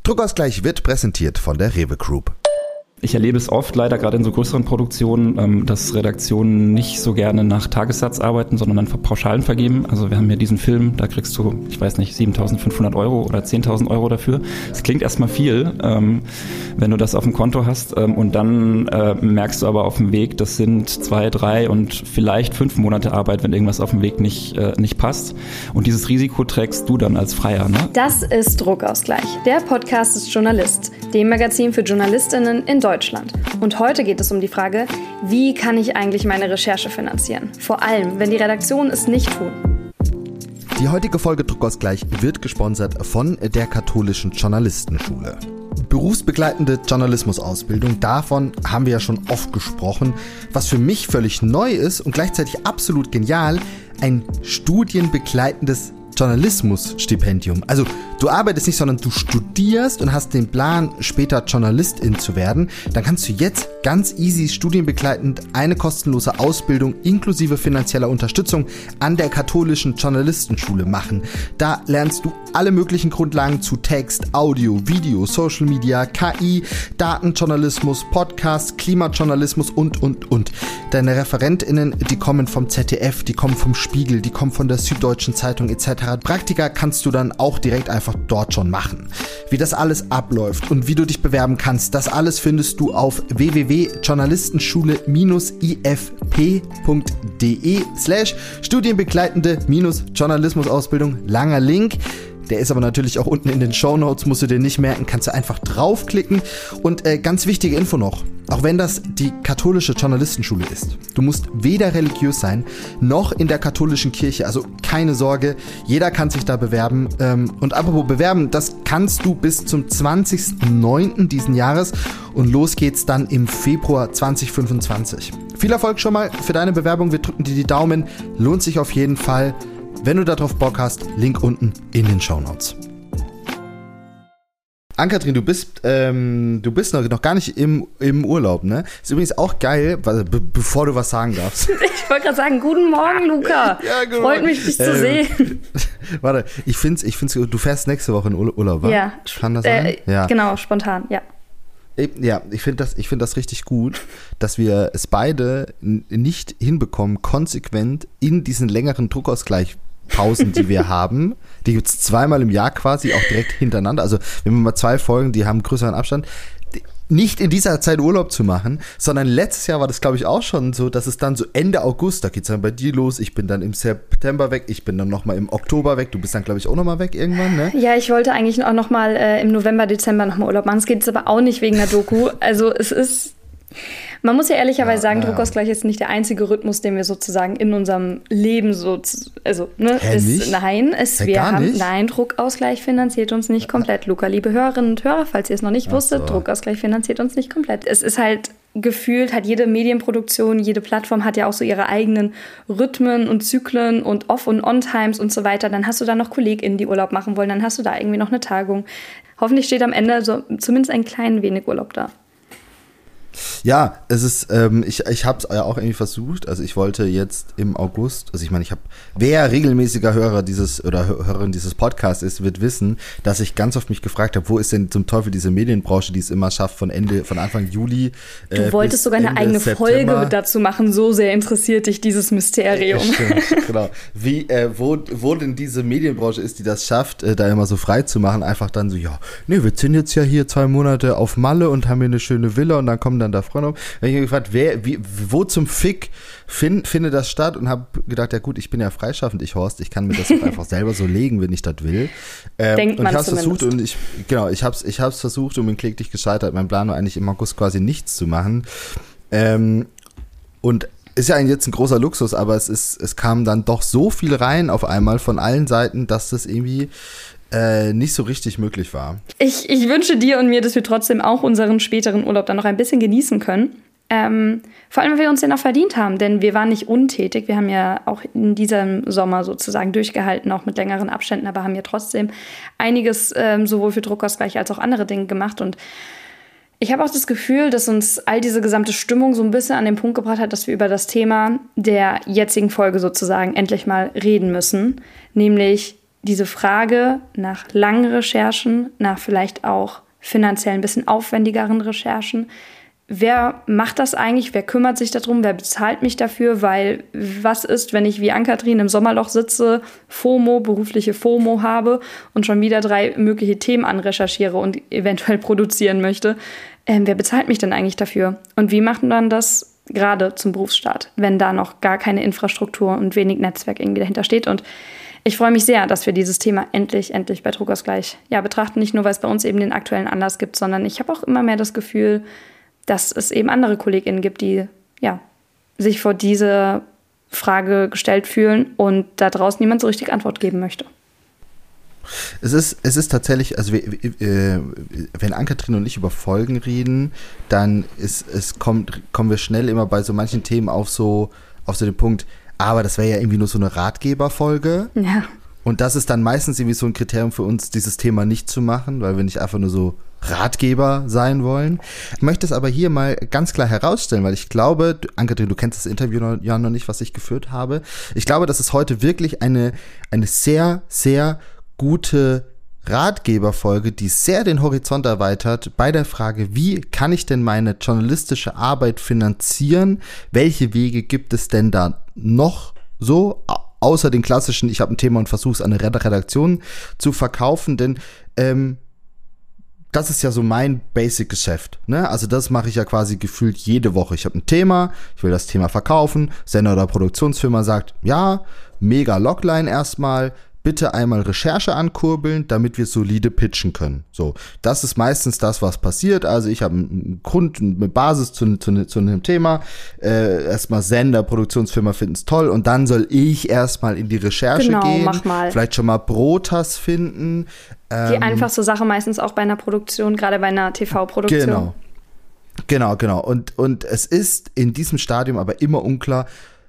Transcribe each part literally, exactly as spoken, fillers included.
Druckausgleich wird präsentiert von der Rewe Group. Ich erlebe es oft, leider gerade in so größeren Produktionen, dass Redaktionen nicht so gerne nach Tagessatz arbeiten, sondern dann Pauschalen vergeben. Also wir haben hier diesen Film, da kriegst du, ich weiß nicht, siebentausendfünfhundert Euro oder zehntausend Euro dafür. Das klingt erstmal viel, wenn du das auf dem Konto hast. Und dann merkst du aber auf dem Weg, das sind zwei, drei und vielleicht fünf Monate Arbeit, wenn irgendwas auf dem Weg nicht, nicht passt. Und dieses Risiko trägst du dann als Freier, ne? Das ist Druckausgleich, der Podcast des Journalist, dem Magazin für JournalistInnen in Deutschland. Deutschland. Und heute geht es um die Frage, wie kann ich eigentlich meine Recherche finanzieren? Vor allem, wenn die Redaktionen es nicht tun. Die heutige Folge Druckausgleich wird gesponsert von der Katholischen Journalistenschule. Berufsbegleitende Journalismusausbildung, davon haben wir ja schon oft gesprochen. Was für mich völlig neu ist und gleichzeitig absolut genial, ein studienbegleitendes Journalismusstipendium. Also du arbeitest nicht, sondern du studierst und hast den Plan, später Journalistin zu werden. Dann kannst du jetzt ganz easy studienbegleitend eine kostenlose Ausbildung inklusive finanzieller Unterstützung an der Katholischen Journalistenschule machen. Da lernst du alle möglichen Grundlagen zu Text, Audio, Video, Social Media, K I, Datenjournalismus, Podcast, Klimajournalismus und, und, und. Deine ReferentInnen, die kommen vom Z D F, die kommen vom Spiegel, die kommen von der Süddeutschen Zeitung et cetera. Praktika kannst du dann auch direkt einfach dort schon machen. Wie das alles abläuft und wie du dich bewerben kannst, das alles findest du auf w w w punkt journalistenschule i f p punkt d e slash studienbegleitende Journalismusausbildung. Langer Link. Der ist aber natürlich auch unten in den Shownotes, musst du dir nicht merken, kannst du einfach draufklicken. Und äh, ganz wichtige Info noch, auch wenn das die katholische Journalistenschule ist, du musst weder religiös sein, noch in der katholischen Kirche, also keine Sorge, jeder kann sich da bewerben. Ähm, und apropos bewerben, das kannst du bis zum zwanzigsten neunten diesen Jahres und los geht's dann im Februar zwanzig fünfundzwanzig. Viel Erfolg schon mal für deine Bewerbung, wir drücken dir die Daumen, lohnt sich auf jeden Fall. Wenn du darauf Bock hast, Link unten in den Shownotes. Ann-Kathrin, du bist, ähm, du bist noch, noch gar nicht im, im Urlaub, ne? Ist übrigens auch geil, be- bevor du was sagen darfst. Ich wollte gerade sagen, guten Morgen, Luca. Ja, gut. Freut mich, dich zu ähm, sehen. Warte, ich find's, ich find's, du fährst nächste Woche in Urlaub, wa? Ja. Kann das sein? Äh, ja. Genau, spontan, ja. Ja, ich finde das, ich finde das richtig gut, dass wir es beide n- nicht hinbekommen, konsequent in diesen längeren Druckausgleich-Pausen, die wir haben, die gibt's zweimal im Jahr quasi, auch direkt hintereinander. Also wenn wir mal zwei Folgen, die haben größeren Abstand, nicht in dieser Zeit Urlaub zu machen, sondern letztes Jahr war das, glaube ich, auch schon so, dass es dann so Ende August, da geht's dann bei dir los, ich bin dann im September weg, ich bin dann nochmal im Oktober weg, du bist dann, glaube ich, auch nochmal weg irgendwann, ne? Ja, ich wollte eigentlich auch nochmal äh, im November, Dezember nochmal Urlaub machen, es geht jetzt aber auch nicht wegen der Doku, also es ist... Man muss ja ehrlicherweise ja, sagen, ja. Druckausgleich ist nicht der einzige Rhythmus, den wir sozusagen in unserem Leben so, also, ne, Hä, ist, nicht? nein, es, Hä, wir gar haben, nicht? nein, Druckausgleich finanziert uns nicht komplett, Luca, liebe Hörerinnen und Hörer, falls ihr es noch nicht Ach wusstet, so. Druckausgleich finanziert uns nicht komplett. Es ist halt gefühlt, hat jede Medienproduktion, jede Plattform hat ja auch so ihre eigenen Rhythmen und Zyklen und Off- und On-Times und so weiter. Dann hast du da noch KollegInnen, die Urlaub machen wollen, dann hast du da irgendwie noch eine Tagung. Hoffentlich steht am Ende so zumindest ein klein wenig Urlaub da. Ja, es ist, ähm, ich, ich habe es ja auch irgendwie versucht, also ich wollte jetzt im August, also ich meine, ich habe, wer regelmäßiger Hörer dieses oder Hörerin dieses Podcasts ist, wird wissen, dass ich ganz oft mich gefragt habe, wo ist denn zum Teufel diese Medienbranche, die es immer schafft, von Ende, von Anfang Juli äh, Du wolltest sogar eine Ende eigene September. Folge dazu machen, so sehr interessiert dich dieses Mysterium. Ja, stimmt, genau. Wie, äh, wo, wo denn diese Medienbranche ist, die das schafft, äh, da immer so frei zu machen, einfach dann so, ja, nee, wir sind jetzt ja hier zwei Monate auf Malle und haben hier eine schöne Villa und dann kommen dann da Freunde auf. Da habe ich mich gefragt, wer, wie, wo zum Fick find, findet das statt und habe gedacht, ja gut, ich bin ja freischaffend, ich Horst, ich kann mir das auch einfach selber so legen, wenn ich das will. Ähm, Denkt und man ich habe zumindest. versucht und ich, genau, ich habe es ich hab's versucht und bin kläglich gescheitert. Mein Plan war eigentlich im August quasi nichts zu machen. Ähm, und ist ja jetzt ein großer Luxus, aber es ist, es kam dann doch so viel rein auf einmal von allen Seiten, dass das irgendwie äh, nicht so richtig möglich war. Ich, ich wünsche dir und mir, dass wir trotzdem auch unseren späteren Urlaub dann noch ein bisschen genießen können. Ähm, vor allem, weil wir uns den auch verdient haben, denn wir waren nicht untätig. Wir haben ja auch in diesem Sommer sozusagen durchgehalten, auch mit längeren Abständen, aber haben ja trotzdem einiges ähm, sowohl für Druckausgleich als auch andere Dinge gemacht. Und ich habe auch das Gefühl, dass uns all diese gesamte Stimmung so ein bisschen an den Punkt gebracht hat, dass wir über das Thema der jetzigen Folge sozusagen endlich mal reden müssen. Nämlich, diese Frage nach langen Recherchen, nach vielleicht auch finanziell ein bisschen aufwendigeren Recherchen, wer macht das eigentlich, wer kümmert sich darum, wer bezahlt mich dafür, weil was ist, wenn ich wie Ann-Kathrin im Sommerloch sitze, FOMO, berufliche FOMO habe und schon wieder drei mögliche Themen anrecherchiere und eventuell produzieren möchte, ähm, wer bezahlt mich denn eigentlich dafür? Und wie macht man das gerade zum Berufsstart, wenn da noch gar keine Infrastruktur und wenig Netzwerk irgendwie dahinter steht? Und ich freue mich sehr, dass wir dieses Thema endlich, endlich bei Druckausgleich ja, betrachten. Nicht nur, weil es bei uns eben den aktuellen Anlass gibt, sondern ich habe auch immer mehr das Gefühl, dass es eben andere KollegInnen gibt, die ja, sich vor diese Frage gestellt fühlen und da draußen niemand so richtig Antwort geben möchte. Es ist, es ist tatsächlich, also wenn Ann-Kathrin und ich über Folgen reden, dann ist, es kommt, kommen wir schnell immer bei so manchen Themen auf so, auf so den Punkt, aber das wäre ja irgendwie nur so eine Ratgeberfolge. Ja. Und das ist dann meistens irgendwie so ein Kriterium für uns, dieses Thema nicht zu machen, weil wir nicht einfach nur so Ratgeber sein wollen. Ich möchte es aber hier mal ganz klar herausstellen, weil ich glaube, Ann-Kathrin, du kennst das Interview noch, ja noch nicht, was ich geführt habe. Ich glaube, dass es heute wirklich eine, eine sehr, sehr gute Ratgeberfolge, die sehr den Horizont erweitert bei der Frage, wie kann ich denn meine journalistische Arbeit finanzieren? Welche Wege gibt es denn da noch so, außer den klassischen, ich habe ein Thema und versuche es an eine Redaktion zu verkaufen, denn ähm, das ist ja so mein Basic-Geschäft, ne? Also das mache ich ja quasi gefühlt jede Woche. Ich habe ein Thema, ich will das Thema verkaufen, Sender oder Produktionsfirma sagt, ja, mega Logline erstmal, bitte einmal Recherche ankurbeln, damit wir solide pitchen können. So, das ist meistens das, was passiert. Also ich habe einen Grund, eine Basis zu, zu, zu einem Thema. Äh, erstmal Sender, Produktionsfirma finden es toll und dann soll ich erstmal in die Recherche genau, gehen. Mach mal. Vielleicht schon mal Brotas finden. Ähm, die einfachste Sache meistens auch bei einer Produktion, gerade bei einer T V-Produktion. Genau. Genau, genau. Und, und es ist in diesem Stadium aber immer unklar,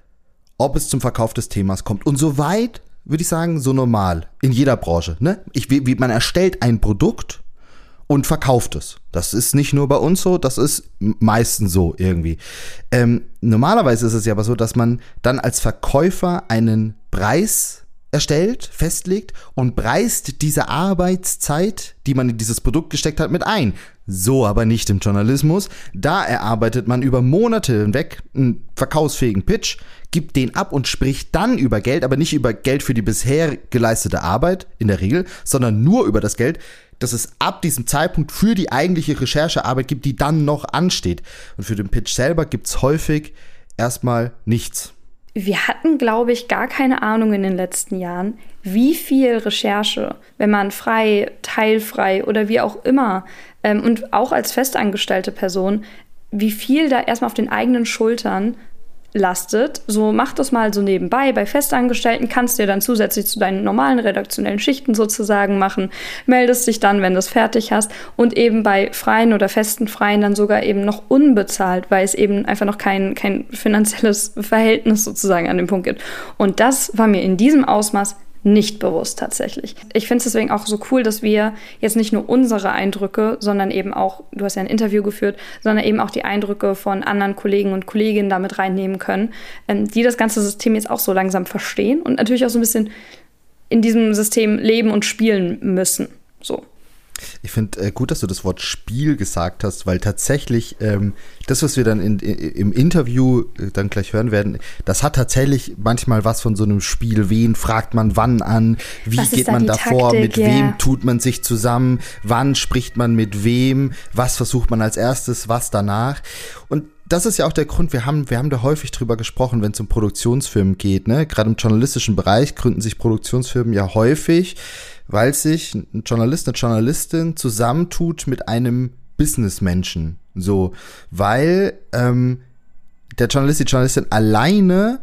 ob es zum Verkauf des Themas kommt. Und soweit würde ich sagen, so normal in jeder Branche. Ne? Ich, wie, man erstellt ein Produkt und verkauft es. Das ist nicht nur bei uns so, das ist meistens so irgendwie. Ähm, normalerweise ist es ja aber so, dass man dann als Verkäufer einen Preis erstellt, festlegt und preist diese Arbeitszeit, die man in dieses Produkt gesteckt hat, mit ein. So aber nicht im Journalismus. Da erarbeitet man über Monate hinweg einen verkaufsfähigen Pitch, gibt den ab und spricht dann über Geld, aber nicht über Geld für die bisher geleistete Arbeit in der Regel, sondern nur über das Geld, das es ab diesem Zeitpunkt für die eigentliche Recherchearbeit gibt, die dann noch ansteht. Und für den Pitch selber gibt es häufig erstmal nichts. Wir hatten, glaube ich, gar keine Ahnung in den letzten Jahren, wie viel Recherche, wenn man frei, teilfrei oder wie auch immer, ähm, und auch als festangestellte Person, wie viel da erstmal auf den eigenen Schultern lastet. So mach das mal so nebenbei. Bei Festangestellten kannst du dir dann zusätzlich zu deinen normalen redaktionellen Schichten sozusagen machen, meldest dich dann, wenn du es fertig hast, und eben bei freien oder festen Freien dann sogar eben noch unbezahlt, weil es eben einfach noch kein, kein finanzielles Verhältnis sozusagen an dem Punkt gibt. Und das war mir in diesem Ausmaß nicht bewusst tatsächlich. Ich finde es deswegen auch so cool, dass wir jetzt nicht nur unsere Eindrücke, sondern eben auch, du hast ja ein Interview geführt, sondern eben auch die Eindrücke von anderen Kollegen und Kolleginnen damit reinnehmen können, ähm, die das ganze System jetzt auch so langsam verstehen und natürlich auch so ein bisschen in diesem System leben und spielen müssen. So. Ich finde äh, gut, dass du das Wort Spiel gesagt hast, weil tatsächlich ähm, das, was wir dann in, in, im Interview äh, dann gleich hören werden, das hat tatsächlich manchmal was von so einem Spiel. Wen fragt man wann an? Wie was geht man davor? Taktik, mit yeah. wem tut man sich zusammen? Wann spricht man mit wem? Was versucht man als erstes? Was danach? Und das ist ja auch der Grund, wir haben, wir haben da häufig drüber gesprochen, wenn es um Produktionsfirmen geht, ne? Gerade im journalistischen Bereich gründen sich Produktionsfirmen ja häufig, weil sich ein Journalist, eine Journalistin zusammentut mit einem Businessmenschen. So, weil ähm, der Journalist, die Journalistin alleine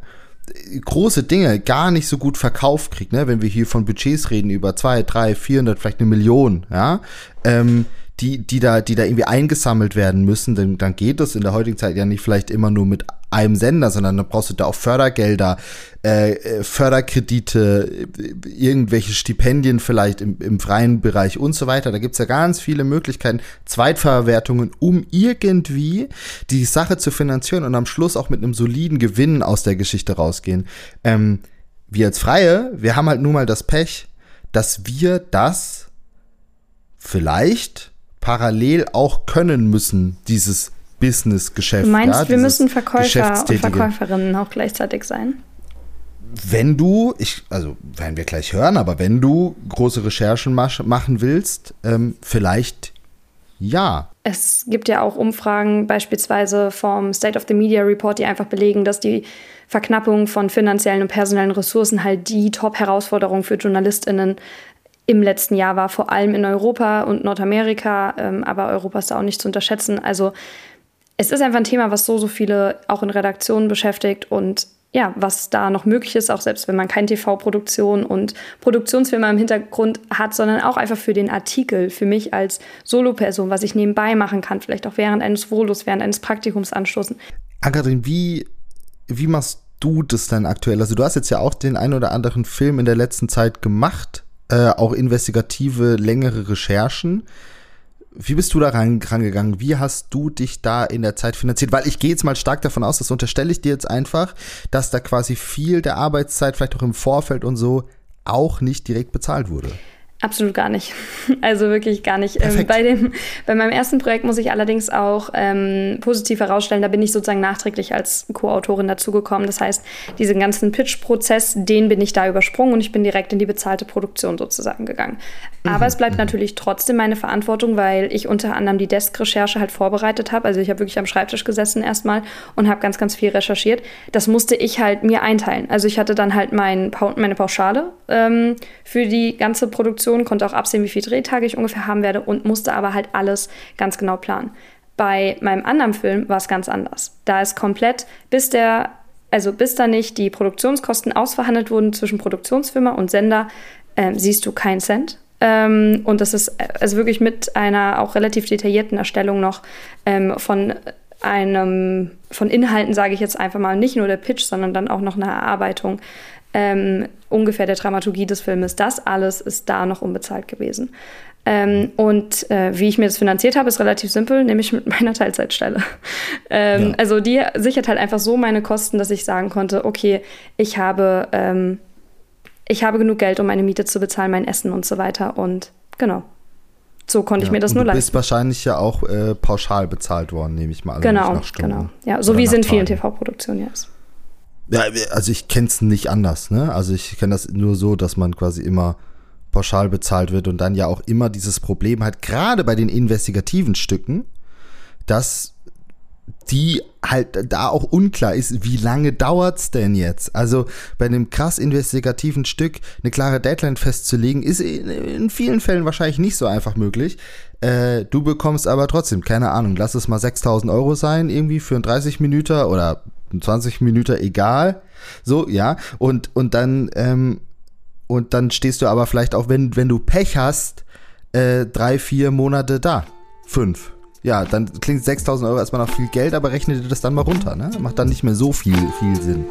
große Dinge gar nicht so gut verkauft kriegt, ne? Wenn wir hier von Budgets reden, über zwei, drei, vierhundert, vielleicht eine Million, ja, ähm, die, die da, die da irgendwie eingesammelt werden müssen, denn dann geht das in der heutigen Zeit ja nicht vielleicht immer nur mit einem Sender, sondern dann brauchst du da auch Fördergelder, äh, Förderkredite, irgendwelche Stipendien vielleicht im, im freien Bereich und so weiter. Da gibt's ja ganz viele Möglichkeiten, Zweitverwertungen, um irgendwie die Sache zu finanzieren und am Schluss auch mit einem soliden Gewinn aus der Geschichte rausgehen. Ähm, wir als Freie, wir haben halt nun mal das Pech, dass wir das vielleicht parallel auch können müssen, dieses Business-Geschäft. Du meinst, ja, wir müssen Verkäufer und Verkäuferinnen auch gleichzeitig sein? Wenn du, ich, also werden wir gleich hören, aber wenn du große Recherchen mach, machen willst, ähm, vielleicht ja. Es gibt ja auch Umfragen beispielsweise vom State of the Media Report, die einfach belegen, dass die Verknappung von finanziellen und personellen Ressourcen halt die Top-Herausforderung für JournalistInnen im letzten Jahr war, vor allem in Europa und Nordamerika, ähm, aber Europa ist da auch nicht zu unterschätzen. Also es ist einfach ein Thema, was so, so viele auch in Redaktionen beschäftigt und ja, was da noch möglich ist, auch selbst wenn man keine T V-Produktion und Produktionsfirma im Hintergrund hat, sondern auch einfach für den Artikel, für mich als Soloperson, was ich nebenbei machen kann, vielleicht auch während eines Volos, während eines Praktikums anstoßen. Ann-Kathrin, wie, wie machst du das dann aktuell? Also du hast jetzt ja auch den ein oder anderen Film in der letzten Zeit gemacht, äh, auch investigative, längere Recherchen. Wie bist du da rangegangen? Wie hast du dich da in der Zeit finanziert? Weil ich gehe jetzt mal stark davon aus, das unterstelle ich dir jetzt einfach, dass da quasi viel der Arbeitszeit, vielleicht auch im Vorfeld und so, auch nicht direkt bezahlt wurde. Absolut gar nicht. Also wirklich gar nicht. Ähm, bei dem, bei meinem ersten Projekt muss ich allerdings auch ähm, positiv herausstellen, da bin ich sozusagen nachträglich als Co-Autorin dazugekommen. Das heißt, diesen ganzen Pitch-Prozess, den bin ich da übersprungen und ich bin direkt in die bezahlte Produktion sozusagen gegangen. Aber mhm. es bleibt natürlich trotzdem meine Verantwortung, weil ich unter anderem die Desk-Recherche halt vorbereitet habe. Also ich habe wirklich am Schreibtisch gesessen erstmal und habe ganz, ganz viel recherchiert. Das musste ich halt mir einteilen. Also ich hatte dann halt mein, meine Pauschale ähm, für die ganze Produktion, konnte auch absehen, wie viele Drehtage ich ungefähr haben werde und musste aber halt alles ganz genau planen. Bei meinem anderen Film war es ganz anders. Da ist komplett, bis der, also bis da nicht die Produktionskosten ausverhandelt wurden zwischen Produktionsfirma und Sender, ähm, siehst du keinen Cent. Ähm, und das ist also wirklich mit einer auch relativ detaillierten Erstellung noch ähm, von einem, von Inhalten, sage ich jetzt einfach mal, nicht nur der Pitch, sondern dann auch noch eine Erarbeitung Ähm, ungefähr der Dramaturgie des Filmes. Das alles ist da noch unbezahlt gewesen. Ähm, und äh, wie ich mir das finanziert habe, ist relativ simpel, nämlich mit meiner Teilzeitstelle. ähm, ja. Also die sichert halt einfach so meine Kosten, dass ich sagen konnte, okay, ich habe, ähm, ich habe genug Geld, um meine Miete zu bezahlen, mein Essen und so weiter. Und genau, so konnte ja, ich mir das nur leisten. Du bist wahrscheinlich ja auch äh, pauschal bezahlt worden, nehme ich mal an. Genau, genau. Ja, so wie es in vielen T V-Produktionen ja ist. Ja, also ich kenne es nicht anders, ne? Also ich kenne das nur so, dass man quasi immer pauschal bezahlt wird und dann ja auch immer dieses Problem hat, gerade bei den investigativen Stücken, dass die halt da auch unklar ist, wie lange dauert's denn jetzt? Also bei einem krass investigativen Stück eine klare Deadline festzulegen, ist in vielen Fällen wahrscheinlich nicht so einfach möglich. Äh, du bekommst aber trotzdem, keine Ahnung, lass es mal sechstausend Euro sein, irgendwie für einen dreißig Minuten oder zwanzig Minuten, egal. So, ja. Und, und dann, ähm, und dann stehst du aber vielleicht auch, wenn, wenn du Pech hast, äh, drei, vier Monate da. Fünf. Ja, dann klingt sechstausend Euro erstmal noch viel Geld, aber rechne dir das dann mal runter, ne? Macht dann nicht mehr so viel, viel Sinn.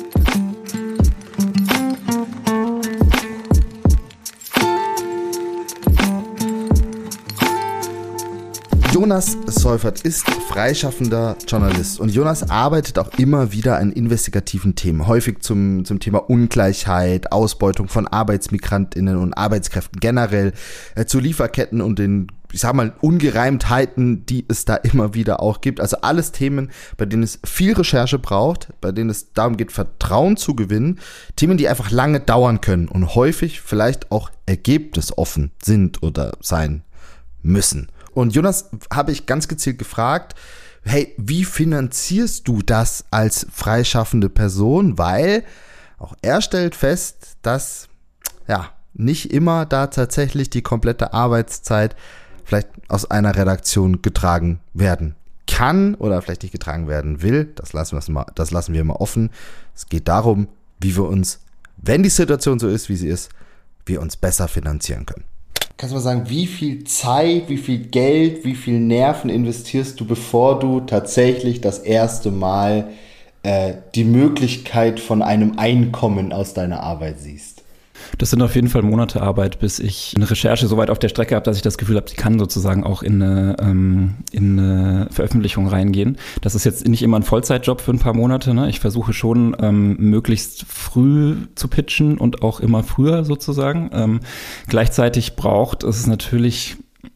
Jonas Seufert ist freischaffender Journalist und Jonas arbeitet auch immer wieder an investigativen Themen, häufig zum, zum Thema Ungleichheit, Ausbeutung von ArbeitsmigrantInnen und Arbeitskräften generell, äh, zu Lieferketten und den, ich sag mal, Ungereimtheiten, die es da immer wieder auch gibt. Also alles Themen, bei denen es viel Recherche braucht, bei denen es darum geht, Vertrauen zu gewinnen, Themen, die einfach lange dauern können und häufig vielleicht auch ergebnisoffen sind oder sein müssen. Und Jonas habe ich ganz gezielt gefragt, hey, wie finanzierst du das als freischaffende Person? Weil auch er stellt fest, dass ja nicht immer da tatsächlich die komplette Arbeitszeit vielleicht aus einer Redaktion getragen werden kann oder vielleicht nicht getragen werden will. Das lassen wir mal, das lassen wir mal offen. Es geht darum, wie wir uns, wenn die Situation so ist, wie sie ist, wir uns besser finanzieren können. Kannst du mal sagen, wie viel Zeit, wie viel Geld, wie viel Nerven investierst du, bevor du tatsächlich das erste Mal äh, die Möglichkeit von einem Einkommen aus deiner Arbeit siehst? Das sind auf jeden Fall Monate Arbeit, bis ich eine Recherche so weit auf der Strecke habe, dass ich das Gefühl habe, sie kann sozusagen auch in eine, ähm, in eine Veröffentlichung reingehen. Das ist jetzt nicht immer ein Vollzeitjob für ein paar Monate. Ne? Ich versuche schon, ähm, möglichst früh zu pitchen und auch immer früher sozusagen. Ähm, gleichzeitig braucht es natürlich,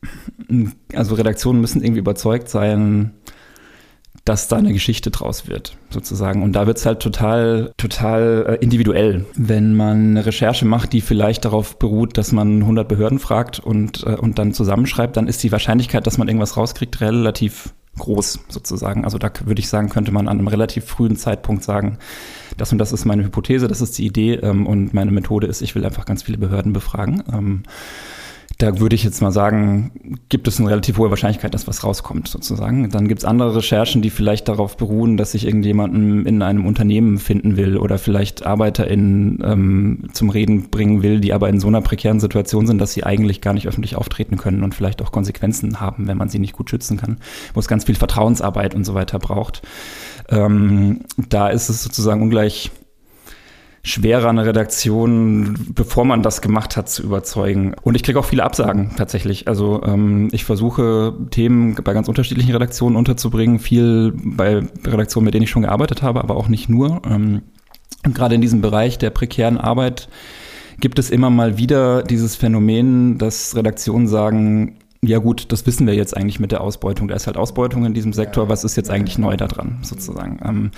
also Redaktionen müssen irgendwie überzeugt sein, dass da eine Geschichte draus wird, sozusagen. Und da wird's halt total, total äh, individuell. Wenn man eine Recherche macht, die vielleicht darauf beruht, dass man hundert Behörden fragt und, äh, und dann zusammenschreibt, dann ist die Wahrscheinlichkeit, dass man irgendwas rauskriegt, relativ groß, sozusagen. Also da würde ich sagen, könnte man an einem relativ frühen Zeitpunkt sagen, das und das ist meine Hypothese, das ist die Idee ähm, und meine Methode ist, ich will einfach ganz viele Behörden befragen. Ähm, Da würde ich jetzt mal sagen, gibt es eine relativ hohe Wahrscheinlichkeit, dass was rauskommt sozusagen. Dann gibt es andere Recherchen, die vielleicht darauf beruhen, dass ich irgendjemanden in einem Unternehmen finden will oder vielleicht ArbeiterInnen ähm, zum Reden bringen will, die aber in so einer prekären Situation sind, dass sie eigentlich gar nicht öffentlich auftreten können und vielleicht auch Konsequenzen haben, wenn man sie nicht gut schützen kann, wo es ganz viel Vertrauensarbeit und so weiter braucht. Ähm, da ist es sozusagen ungleich schwerer, eine Redaktion, bevor man das gemacht hat, zu überzeugen. Und ich kriege auch viele Absagen tatsächlich. Also ähm, ich versuche, Themen bei ganz unterschiedlichen Redaktionen unterzubringen, viel bei Redaktionen, mit denen ich schon gearbeitet habe, aber auch nicht nur. Ähm, und gerade in diesem Bereich der prekären Arbeit gibt es immer mal wieder dieses Phänomen, dass Redaktionen sagen, ja gut, das wissen wir jetzt eigentlich mit der Ausbeutung. Da ist halt Ausbeutung in diesem Sektor. Was ist jetzt eigentlich neu da dran, sozusagen?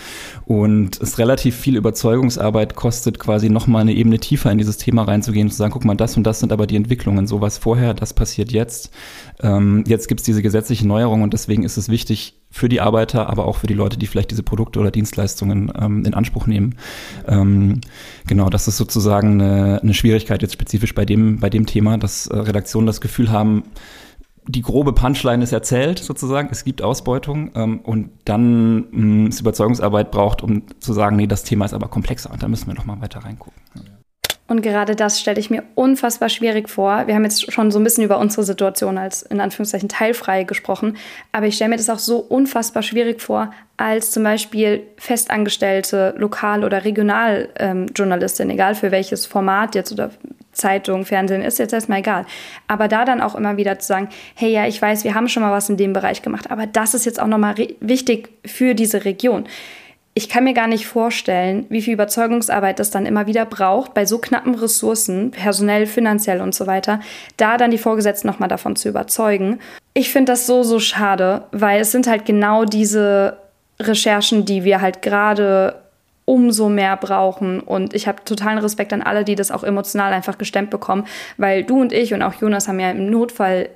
Und es relativ viel Überzeugungsarbeit kostet, quasi nochmal eine Ebene tiefer in dieses Thema reinzugehen und zu sagen, guck mal, das und das sind aber die Entwicklungen. Sowas vorher, das passiert jetzt. Jetzt gibt es diese gesetzliche Neuerung und deswegen ist es wichtig für die Arbeiter, aber auch für die Leute, die vielleicht diese Produkte oder Dienstleistungen ähm, in Anspruch nehmen. Ähm, genau, das ist sozusagen eine, eine Schwierigkeit jetzt spezifisch bei dem, bei dem Thema, dass äh, Redaktionen das Gefühl haben, die grobe Punchline ist erzählt sozusagen, es gibt Ausbeutung ähm, und dann mh, es Überzeugungsarbeit braucht, um zu sagen, nee, das Thema ist aber komplexer und da müssen wir noch mal weiter reingucken. Ja. Und gerade das stelle ich mir unfassbar schwierig vor. Wir haben jetzt schon so ein bisschen über unsere Situation als in Anführungszeichen teilfrei gesprochen, aber ich stelle mir das auch so unfassbar schwierig vor, als zum Beispiel festangestellte Lokal- oder Regionaljournalistin, ähm, egal für welches Format jetzt oder Zeitung, Fernsehen, ist jetzt erstmal egal. Aber da dann auch immer wieder zu sagen, hey, ja, ich weiß, wir haben schon mal was in dem Bereich gemacht, aber das ist jetzt auch nochmal re- wichtig für diese Region. Ich kann mir gar nicht vorstellen, wie viel Überzeugungsarbeit das dann immer wieder braucht, bei so knappen Ressourcen, personell, finanziell und so weiter, da dann die Vorgesetzten nochmal davon zu überzeugen. Ich finde das so, so schade, weil es sind halt genau diese Recherchen, die wir halt gerade umso mehr brauchen. Und ich habe totalen Respekt an alle, die das auch emotional einfach gestemmt bekommen, weil du und ich und auch Jonas haben ja im Notfall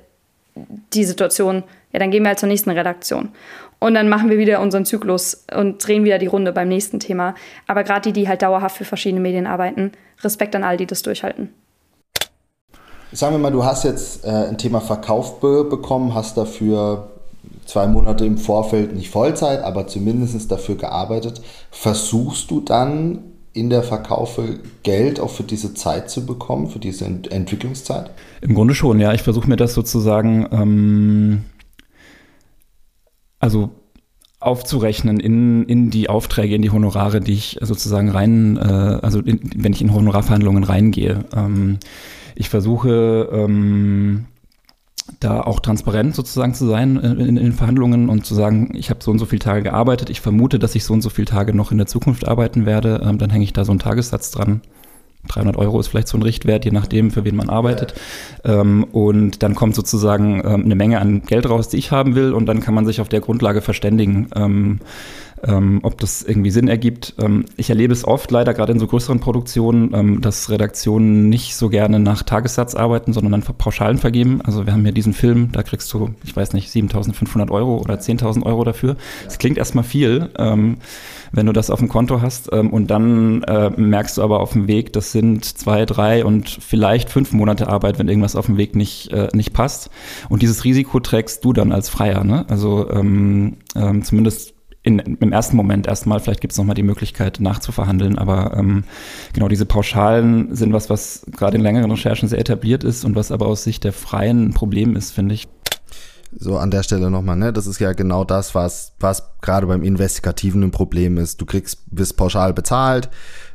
die Situation, ja, dann gehen wir halt zur nächsten Redaktion. Und dann machen wir wieder unseren Zyklus und drehen wieder die Runde beim nächsten Thema. Aber gerade die, die halt dauerhaft für verschiedene Medien arbeiten, Respekt an all die das durchhalten. Sagen wir mal, du hast jetzt äh, ein Thema Verkauf be- bekommen, hast dafür zwei Monate im Vorfeld, nicht Vollzeit, aber zumindest dafür gearbeitet. Versuchst du dann in der Verkaufe Geld auch für diese Zeit zu bekommen, für diese Ent- Entwicklungszeit? Im Grunde schon, ja. Ich versuche mir das sozusagen ähm also aufzurechnen in, in die Aufträge, in die Honorare, die ich sozusagen rein, äh, also in, wenn ich in Honorarverhandlungen reingehe. Ähm, ich versuche ähm, da auch transparent sozusagen zu sein in, in den Verhandlungen und zu sagen, ich habe so und so viele Tage gearbeitet, ich vermute, dass ich so und so viele Tage noch in der Zukunft arbeiten werde, ähm, dann hänge ich da so einen Tagessatz dran. dreihundert Euro ist vielleicht so ein Richtwert, je nachdem, für wen man arbeitet. Ähm, und dann kommt sozusagen ähm, eine Menge an Geld raus, die ich haben will. Und dann kann man sich auf der Grundlage verständigen, ähm, ähm, ob das irgendwie Sinn ergibt. Ähm, ich erlebe es oft, leider gerade in so größeren Produktionen, ähm, dass Redaktionen nicht so gerne nach Tagessatz arbeiten, sondern dann Pauschalen vergeben. Also wir haben hier diesen Film, da kriegst du, ich weiß nicht, siebentausendfünfhundert Euro oder zehntausend Euro dafür. Das klingt erstmal viel, ähm, wenn du das auf dem Konto hast. Ähm, und dann äh, merkst du aber auf dem Weg, das sind zwei, drei und vielleicht fünf Monate Arbeit, wenn irgendwas auf dem Weg nicht, äh, nicht passt. Und dieses Risiko trägst du dann als Freier, ne? Also ähm, ähm, zumindest In, im ersten Moment erstmal, vielleicht gibt es nochmal die Möglichkeit nachzuverhandeln, aber ähm, genau diese Pauschalen sind was, was gerade in längeren Recherchen sehr etabliert ist und was aber aus Sicht der Freien ein Problem ist, finde ich. So an der Stelle nochmal, ne, das ist ja genau das, was, was gerade beim Investigativen ein Problem ist. Du kriegst, wirst pauschal bezahlt,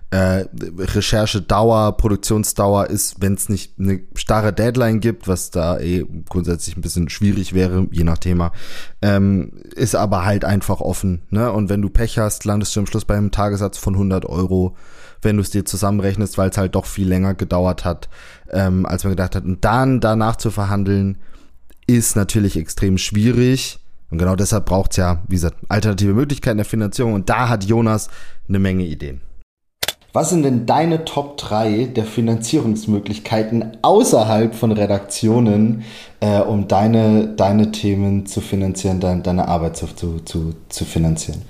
äh, Recherchedauer, Produktionsdauer ist, wenn es nicht eine starre Deadline gibt, was da eh grundsätzlich ein bisschen schwierig wäre, je nach Thema, ähm, ist aber halt einfach offen, ne? Und wenn du Pech hast, landest du am Schluss bei einem Tagessatz von hundert Euro, wenn du es dir zusammenrechnest, weil es halt doch viel länger gedauert hat, ähm, als man gedacht hat. Und dann danach zu verhandeln, ist natürlich extrem schwierig. Und genau deshalb braucht es ja, wie gesagt, alternative Möglichkeiten der Finanzierung. Und da hat Jonas eine Menge Ideen. Was sind denn deine Top drei der Finanzierungsmöglichkeiten außerhalb von Redaktionen, äh, um deine, deine Themen zu finanzieren, dein, deine Arbeit zu, zu, zu, zu finanzieren?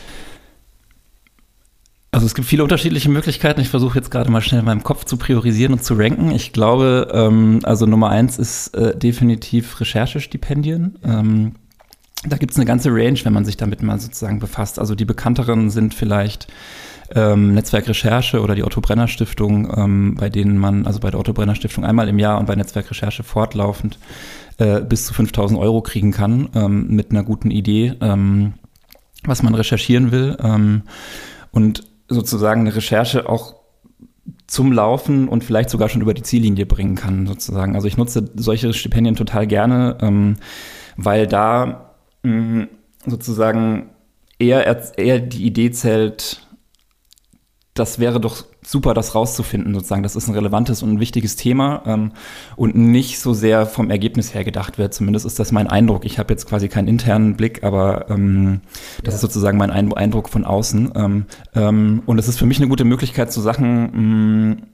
Also es gibt viele unterschiedliche Möglichkeiten. Ich versuche jetzt gerade mal schnell in meinem Kopf zu priorisieren und zu ranken. Ich glaube, ähm, also Nummer eins ist äh, definitiv Recherchestipendien. Ähm, da gibt es eine ganze Range, wenn man sich damit mal sozusagen befasst. Also die bekannteren sind vielleicht ähm, Netzwerk Recherche oder die Otto Brenner Stiftung, ähm, bei denen man, also bei der Otto Brenner Stiftung einmal im Jahr und bei Netzwerk Recherche fortlaufend äh, bis zu fünftausend Euro kriegen kann, ähm, mit einer guten Idee, ähm, was man recherchieren will. Ähm, und sozusagen eine Recherche auch zum Laufen und vielleicht sogar schon über die Ziellinie bringen kann, sozusagen. Also ich nutze solche Stipendien total gerne, ähm, weil da mh, sozusagen eher, eher die Idee zählt, das wäre doch super, das rauszufinden, sozusagen. Das ist ein relevantes und ein wichtiges Thema ähm, und nicht so sehr vom Ergebnis her gedacht wird. Zumindest ist das mein Eindruck. Ich habe jetzt quasi keinen internen Blick, aber ähm, das ja. ist sozusagen mein Eindruck von außen. Ähm, ähm, und es ist für mich eine gute Möglichkeit, so Sachen mh,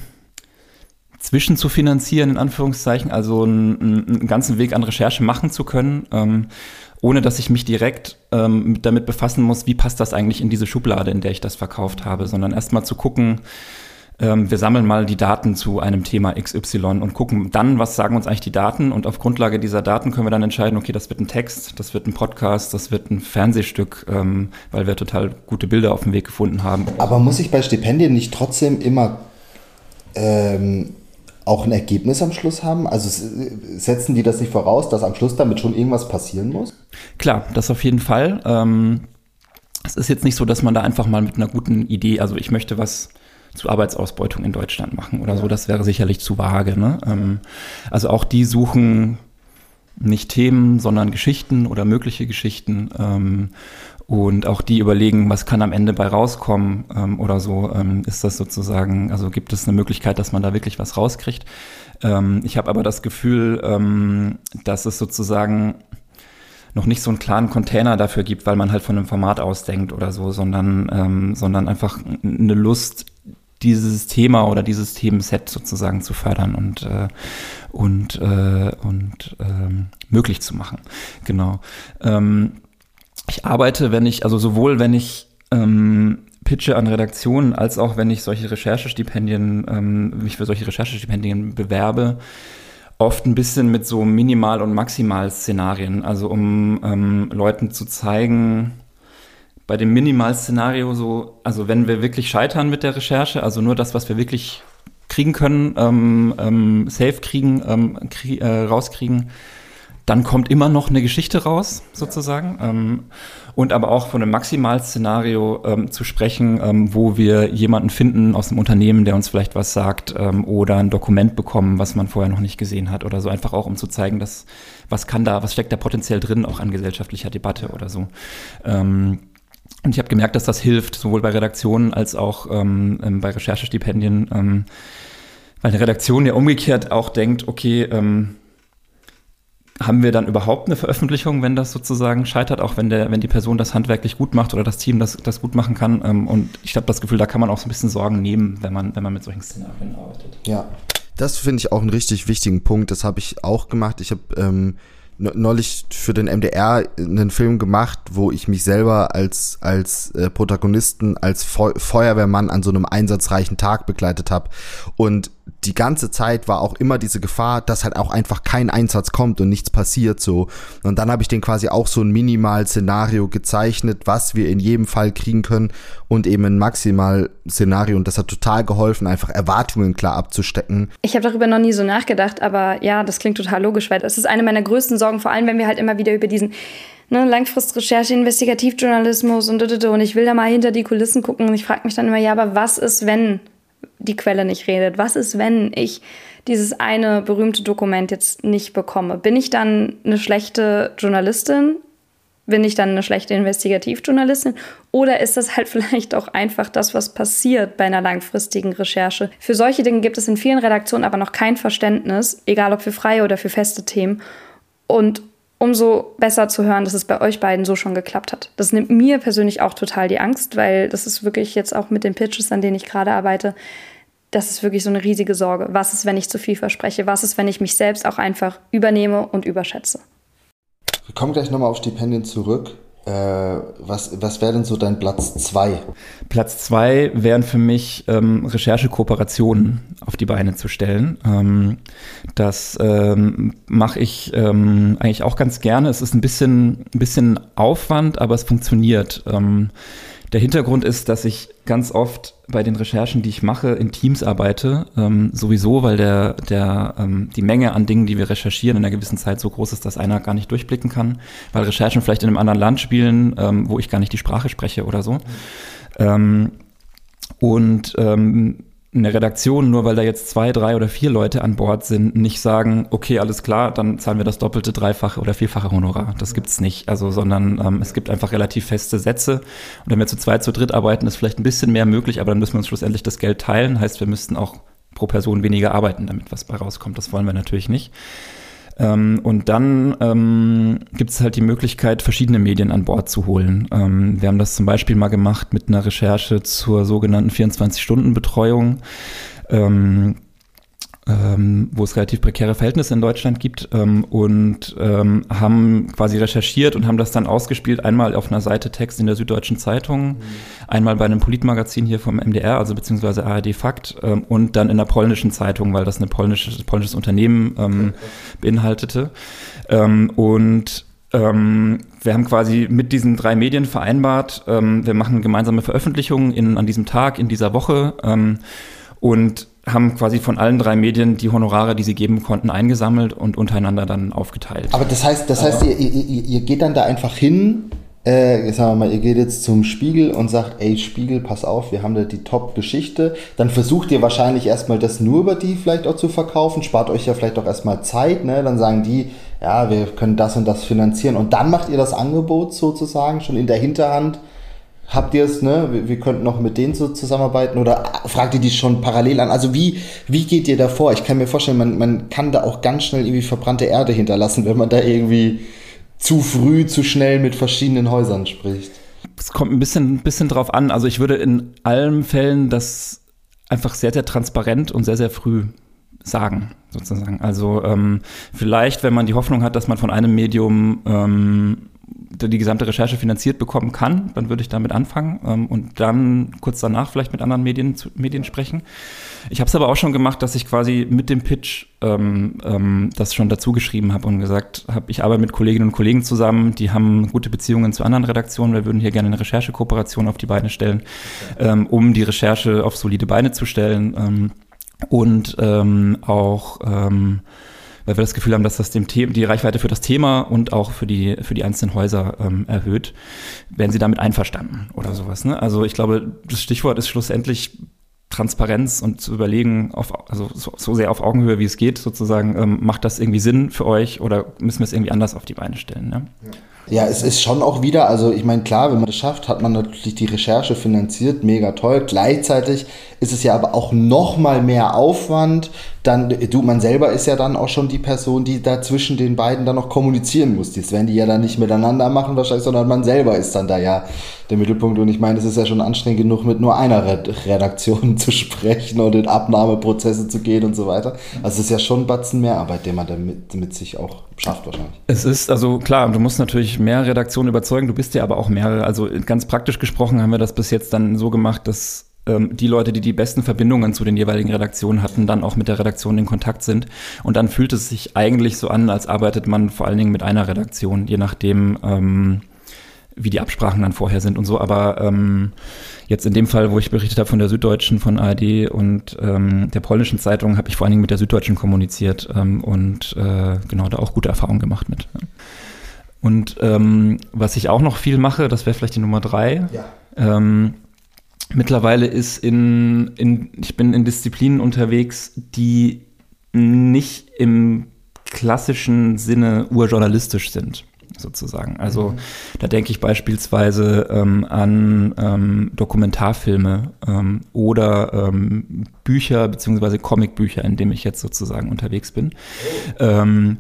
zwischen zu finanzieren, in Anführungszeichen, also einen, einen ganzen Weg an Recherche machen zu können, ähm, ohne dass ich mich direkt ähm, damit befassen muss, wie passt das eigentlich in diese Schublade, in der ich das verkauft habe, sondern erstmal zu gucken, ähm, wir sammeln mal die Daten zu einem Thema X Y und gucken dann, was sagen uns eigentlich die Daten, und auf Grundlage dieser Daten können wir dann entscheiden, okay, das wird ein Text, das wird ein Podcast, das wird ein Fernsehstück, ähm, weil wir total gute Bilder auf dem Weg gefunden haben. Aber muss ich bei Stipendien nicht trotzdem immer ähm auch ein Ergebnis am Schluss haben? Also setzen die das nicht voraus, dass am Schluss damit schon irgendwas passieren muss? Klar, das auf jeden Fall. Ähm, es ist jetzt nicht so, dass man da einfach mal mit einer guten Idee, also ich möchte was zu Arbeitsausbeutung in Deutschland machen oder ja. so, das wäre sicherlich zu vage. Ne? Ähm, also auch die suchen nicht Themen, sondern Geschichten oder mögliche Geschichten. Ähm, Und auch die überlegen, was kann am Ende bei rauskommen ähm, oder so. Ähm, ist das sozusagen, also gibt es eine Möglichkeit, dass man da wirklich was rauskriegt? Ähm, ich habe aber das Gefühl, ähm, dass es sozusagen noch nicht so einen klaren Container dafür gibt, weil man halt von einem Format ausdenkt oder so, sondern, ähm, sondern einfach eine Lust, dieses Thema oder dieses Themenset sozusagen zu fördern und, äh, und, äh, und ähm, möglich zu machen. Genau. Ähm, Ich arbeite, wenn ich, also sowohl wenn ich ähm, pitche an Redaktionen, als auch wenn ich solche Recherchestipendien, ähm, mich für solche Recherchestipendien bewerbe, oft ein bisschen mit so Minimal- und Maximal-Szenarien. Also um ähm, Leuten zu zeigen, bei dem Minimal-Szenario so, also wenn wir wirklich scheitern mit der Recherche, also nur das, was wir wirklich kriegen können, ähm, ähm, safe kriegen, ähm, krie- äh, rauskriegen, dann kommt immer noch eine Geschichte raus, sozusagen. Ja. Ähm, und aber auch von einem Maximalszenario ähm, zu sprechen, ähm, wo wir jemanden finden aus dem Unternehmen, der uns vielleicht was sagt, ähm, oder ein Dokument bekommen, was man vorher noch nicht gesehen hat oder so. Einfach auch, um zu zeigen, dass was kann da, was steckt da potenziell drin, auch an gesellschaftlicher Debatte oder so. Ähm, und ich habe gemerkt, dass das hilft, sowohl bei Redaktionen als auch ähm, bei Recherchestipendien, ähm, weil eine Redaktion ja umgekehrt auch denkt, okay, ähm, haben wir dann überhaupt eine Veröffentlichung, wenn das sozusagen scheitert, auch wenn der, wenn die Person das handwerklich gut macht oder das Team das, das gut machen kann. Und ich habe das Gefühl, da kann man auch so ein bisschen Sorgen nehmen, wenn man, wenn man mit solchen Szenarien arbeitet. Ja, das finde ich auch einen richtig wichtigen Punkt. Das habe ich auch gemacht. Ich habe ähm, neulich für den M D R einen Film gemacht, wo ich mich selber als als äh, Protagonisten, als Feu- Feuerwehrmann an so einem einsatzreichen Tag begleitet habe. Und die ganze Zeit war auch immer diese Gefahr, dass halt auch einfach kein Einsatz kommt und nichts passiert so. Und dann habe ich denen quasi auch so ein Minimal-Szenario gezeichnet, was wir in jedem Fall kriegen können, und eben ein Maximal-Szenario. Und das hat total geholfen, einfach Erwartungen klar abzustecken. Ich habe darüber noch nie so nachgedacht, aber ja, das klingt total logisch, weil das ist eine meiner größten Sorgen, vor allem wenn wir halt immer wieder über diesen ne, Langfristrecherche, Investigativjournalismus und und ich will da mal hinter die Kulissen gucken und ich frage mich dann immer, ja, aber was ist, wenn die Quelle nicht redet? Was ist, wenn ich dieses eine berühmte Dokument jetzt nicht bekomme? Bin ich dann eine schlechte Journalistin? Bin ich dann eine schlechte Investigativjournalistin? Oder ist das halt vielleicht auch einfach das, was passiert bei einer langfristigen Recherche? Für solche Dinge gibt es in vielen Redaktionen aber noch kein Verständnis, egal ob für freie oder für feste Themen. Und umso besser zu hören, dass es bei euch beiden so schon geklappt hat. Das nimmt mir persönlich auch total die Angst, weil das ist wirklich jetzt auch mit den Pitches, an denen ich gerade arbeite, das ist wirklich so eine riesige Sorge. Was ist, wenn ich zu viel verspreche? Was ist, wenn ich mich selbst auch einfach übernehme und überschätze? Wir kommen gleich nochmal auf Stipendien zurück. Äh, was was wäre denn so dein Platz zwei? Platz zwei wären für mich ähm, Recherchekooperationen auf die Beine zu stellen. Ähm, das ähm, mache ich ähm, eigentlich auch ganz gerne. Es ist ein bisschen, ein bisschen Aufwand, aber es funktioniert. Ähm, Der Hintergrund ist, dass ich ganz oft bei den Recherchen, die ich mache, in Teams arbeite, ähm, sowieso, weil der, der, ähm, die Menge an Dingen, die wir recherchieren, in einer gewissen Zeit so groß ist, dass einer gar nicht durchblicken kann, weil Recherchen vielleicht in einem anderen Land spielen, ähm, wo ich gar nicht die Sprache spreche oder so. Mhm. Ähm, und ähm, eine Redaktion, nur weil da jetzt zwei, drei oder vier Leute an Bord sind, nicht sagen, okay, alles klar, dann zahlen wir das doppelte, dreifache oder vierfache Honorar. Das gibt's nicht. Also, sondern ähm, es gibt einfach relativ feste Sätze. Und wenn wir zu zweit, zu dritt arbeiten, ist vielleicht ein bisschen mehr möglich, aber dann müssen wir uns schlussendlich das Geld teilen. Heißt, wir müssten auch pro Person weniger arbeiten, damit was bei rauskommt. Das wollen wir natürlich nicht. Ähm, und dann ähm, gibt es halt die Möglichkeit, verschiedene Medien an Bord zu holen. Ähm, wir haben das zum Beispiel mal gemacht mit einer Recherche zur sogenannten vierundzwanzig-Stunden-Betreuung, ähm, ähm, wo es relativ prekäre Verhältnisse in Deutschland gibt, ähm, und ähm, haben quasi recherchiert und haben das dann ausgespielt, einmal auf einer Seite Text in der Süddeutschen Zeitung, mhm. einmal bei einem Politmagazin hier vom M D R, also beziehungsweise A R D Fakt, ähm, und dann in der polnischen Zeitung, weil das ein polnisches, polnisches Unternehmen ähm, beinhaltete. Ähm, und ähm, wir haben quasi mit diesen drei Medien vereinbart, ähm, wir machen gemeinsame Veröffentlichungen in, an diesem Tag, in dieser Woche, ähm, und haben quasi von allen drei Medien die Honorare, die sie geben konnten, eingesammelt und untereinander dann aufgeteilt. Aber das heißt, das heißt, ihr, ihr, ihr geht dann da einfach hin, äh, sagen wir mal, ihr geht jetzt zum Spiegel und sagt, ey Spiegel, pass auf, wir haben da die Top-Geschichte. Dann versucht ihr wahrscheinlich erstmal das nur über die vielleicht auch zu verkaufen, spart euch ja vielleicht auch erstmal Zeit, ne? Dann sagen die, ja, wir können das und das finanzieren. Und dann macht ihr das Angebot sozusagen schon in der Hinterhand. Habt ihr es, ne? Wir, wir könnten noch mit denen so zusammenarbeiten oder fragt ihr die schon parallel an? Also wie, wie geht ihr da vor? Ich kann mir vorstellen, man, man kann da auch ganz schnell irgendwie verbrannte Erde hinterlassen, wenn man da irgendwie zu früh, zu schnell mit verschiedenen Häusern spricht. Es kommt ein bisschen, ein bisschen drauf an. Also ich würde in allen Fällen das einfach sehr, sehr transparent und sehr, sehr früh sagen, sozusagen. Also ähm, vielleicht, wenn man die Hoffnung hat, dass man von einem Medium ähm, die gesamte Recherche finanziert bekommen kann, dann würde ich damit anfangen ähm, und dann kurz danach vielleicht mit anderen Medien, zu, Medien sprechen. Ich habe es aber auch schon gemacht, dass ich quasi mit dem Pitch ähm, ähm, das schon dazu geschrieben habe und gesagt habe, ich arbeite mit Kolleginnen und Kollegen zusammen, die haben gute Beziehungen zu anderen Redaktionen, wir würden hier gerne eine Recherchekooperation auf die Beine stellen, okay. ähm, um die Recherche auf solide Beine zu stellen, ähm, und ähm, auch ähm, weil wir das Gefühl haben, dass das dem The- die Reichweite für das Thema und auch für die für die einzelnen Häuser ähm, erhöht, werden sie damit einverstanden oder sowas. Ne? Also ich glaube, das Stichwort ist schlussendlich Transparenz und zu überlegen, auf, also so, so sehr auf Augenhöhe, wie es geht, sozusagen, ähm, macht das irgendwie Sinn für euch oder müssen wir es irgendwie anders auf die Beine stellen? Ne? Ja. Ja, es ist schon auch wieder, also ich meine, klar, wenn man das schafft, hat man natürlich die Recherche finanziert, mega toll. Gleichzeitig ist es ja aber auch noch mal mehr Aufwand. Dann, du, man selber ist ja dann auch schon die Person, die da zwischen den beiden dann noch kommunizieren muss. Das werden die ja dann nicht miteinander machen wahrscheinlich, sondern man selber ist dann da ja der Mittelpunkt. Und ich meine, es ist ja schon anstrengend genug, mit nur einer Redaktion zu sprechen und in Abnahmeprozesse zu gehen und so weiter. Also es ist ja schon ein Batzen mehr Arbeit, den man damit mit sich auch schafft wahrscheinlich. Es ist, also klar, du musst natürlich mehr Redaktionen überzeugen, du bist ja aber auch mehrere. Also ganz praktisch gesprochen haben wir das bis jetzt dann so gemacht, dass ähm, die Leute, die die besten Verbindungen zu den jeweiligen Redaktionen hatten, dann auch mit der Redaktion in Kontakt sind. Und dann fühlt es sich eigentlich so an, als arbeitet man vor allen Dingen mit einer Redaktion, je nachdem, ähm, wie die Absprachen dann vorher sind und so. Aber ähm, jetzt in dem Fall, wo ich berichtet habe von der Süddeutschen, von A R D und ähm, der polnischen Zeitung, habe ich vor allen Dingen mit der Süddeutschen kommuniziert ähm, und äh, genau da auch gute Erfahrungen gemacht mit. Ja. Und ähm, was ich auch noch viel mache, das wäre vielleicht die Nummer drei. Ja. Ähm, mittlerweile ist in, in, ich bin in Disziplinen unterwegs, die nicht im klassischen Sinne urjournalistisch sind, sozusagen. Also mhm. da denke ich beispielsweise ähm, an ähm, Dokumentarfilme ähm, oder ähm, Bücher beziehungsweise Comicbücher, in denen ich jetzt sozusagen unterwegs bin. Oh. Ähm,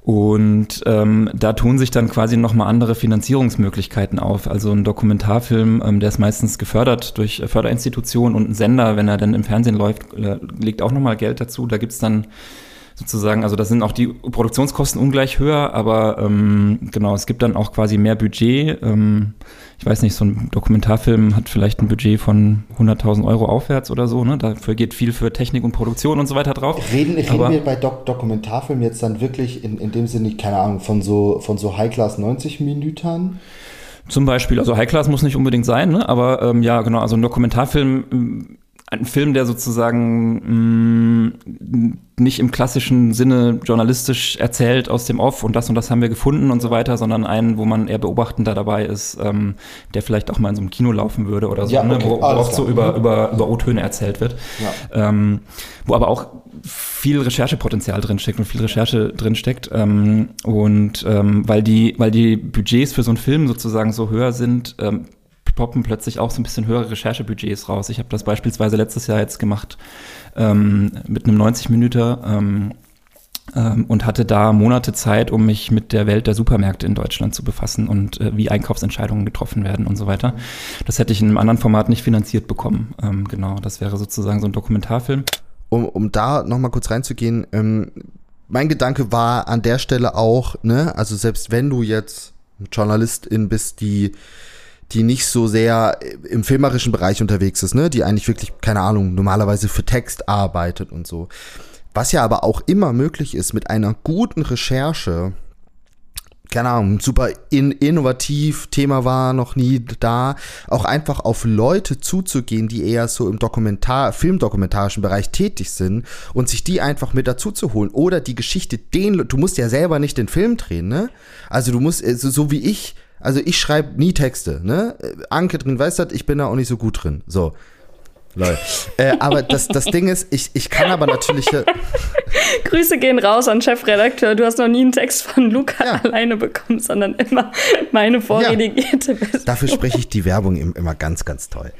Und ähm, da tun sich dann quasi nochmal andere Finanzierungsmöglichkeiten auf. Also ein Dokumentarfilm, ähm, der ist meistens gefördert durch Förderinstitutionen, und ein Sender, wenn er dann im Fernsehen läuft, äh, legt auch nochmal Geld dazu. Da gibt's dann sozusagen, also da sind auch die Produktionskosten ungleich höher, aber ähm, genau, es gibt dann auch quasi mehr Budget. Ähm, ich weiß nicht, so ein Dokumentarfilm hat vielleicht ein Budget von hunderttausend Euro aufwärts oder so, ne? Dafür geht viel für Technik und Produktion und so weiter drauf. Reden, reden aber, wir bei Dok- Dokumentarfilmen jetzt dann wirklich in, in dem Sinne, keine Ahnung, von so, von so High-Class neunzig Minuten? Zum Beispiel, also High-Class muss nicht unbedingt sein, ne? Aber ähm, ja, genau, also ein Dokumentarfilm, ein Film, der sozusagen mh, nicht im klassischen Sinne journalistisch erzählt aus dem Off und das und das haben wir gefunden und so weiter, sondern einen, wo man eher beobachtender dabei ist, ähm, der vielleicht auch mal in so einem Kino laufen würde oder so, ja, okay. ne? wo, wo oft so über, über, über O-Töne erzählt wird. Ja. Ähm, wo aber auch viel Recherchepotenzial drinsteckt und viel Recherche drinsteckt. Ähm, und ähm, weil die, weil die Budgets für so einen Film sozusagen so höher sind, ähm, poppen plötzlich auch so ein bisschen höhere Recherchebudgets raus. Ich habe das beispielsweise letztes Jahr jetzt gemacht ähm, mit einem neunzig Minuten ähm, ähm, und hatte da Monate Zeit, um mich mit der Welt der Supermärkte in Deutschland zu befassen und äh, wie Einkaufsentscheidungen getroffen werden und so weiter. Das hätte ich in einem anderen Format nicht finanziert bekommen. Ähm, genau, das wäre sozusagen so ein Dokumentarfilm. Um, um da nochmal kurz reinzugehen, ähm, mein Gedanke war an der Stelle auch, ne, also selbst wenn du jetzt Journalistin bist, die die nicht so sehr im filmerischen Bereich unterwegs ist, ne, die eigentlich wirklich, keine Ahnung, normalerweise für Text arbeitet und so. Was ja aber auch immer möglich ist, mit einer guten Recherche, keine Ahnung, super in, innovativ, Thema war noch nie da, auch einfach auf Leute zuzugehen, die eher so im Dokumentar, filmdokumentarischen Bereich tätig sind und sich die einfach mit dazu zu holen oder die Geschichte, den, du musst ja selber nicht den Film drehen, ne, also du musst, so, so wie ich, also ich schreibe nie Texte, ne? Anke drin weiß das, ich bin da auch nicht so gut drin. So, Leute. äh, aber das, das Ding ist, ich, ich kann aber natürlich... Grüße gehen raus an Chefredakteur. Du hast noch nie einen Text von Luca ja. alleine bekommen, sondern immer meine vorredigierte ja. Version. Dafür spreche ich die Werbung immer ganz, ganz toll.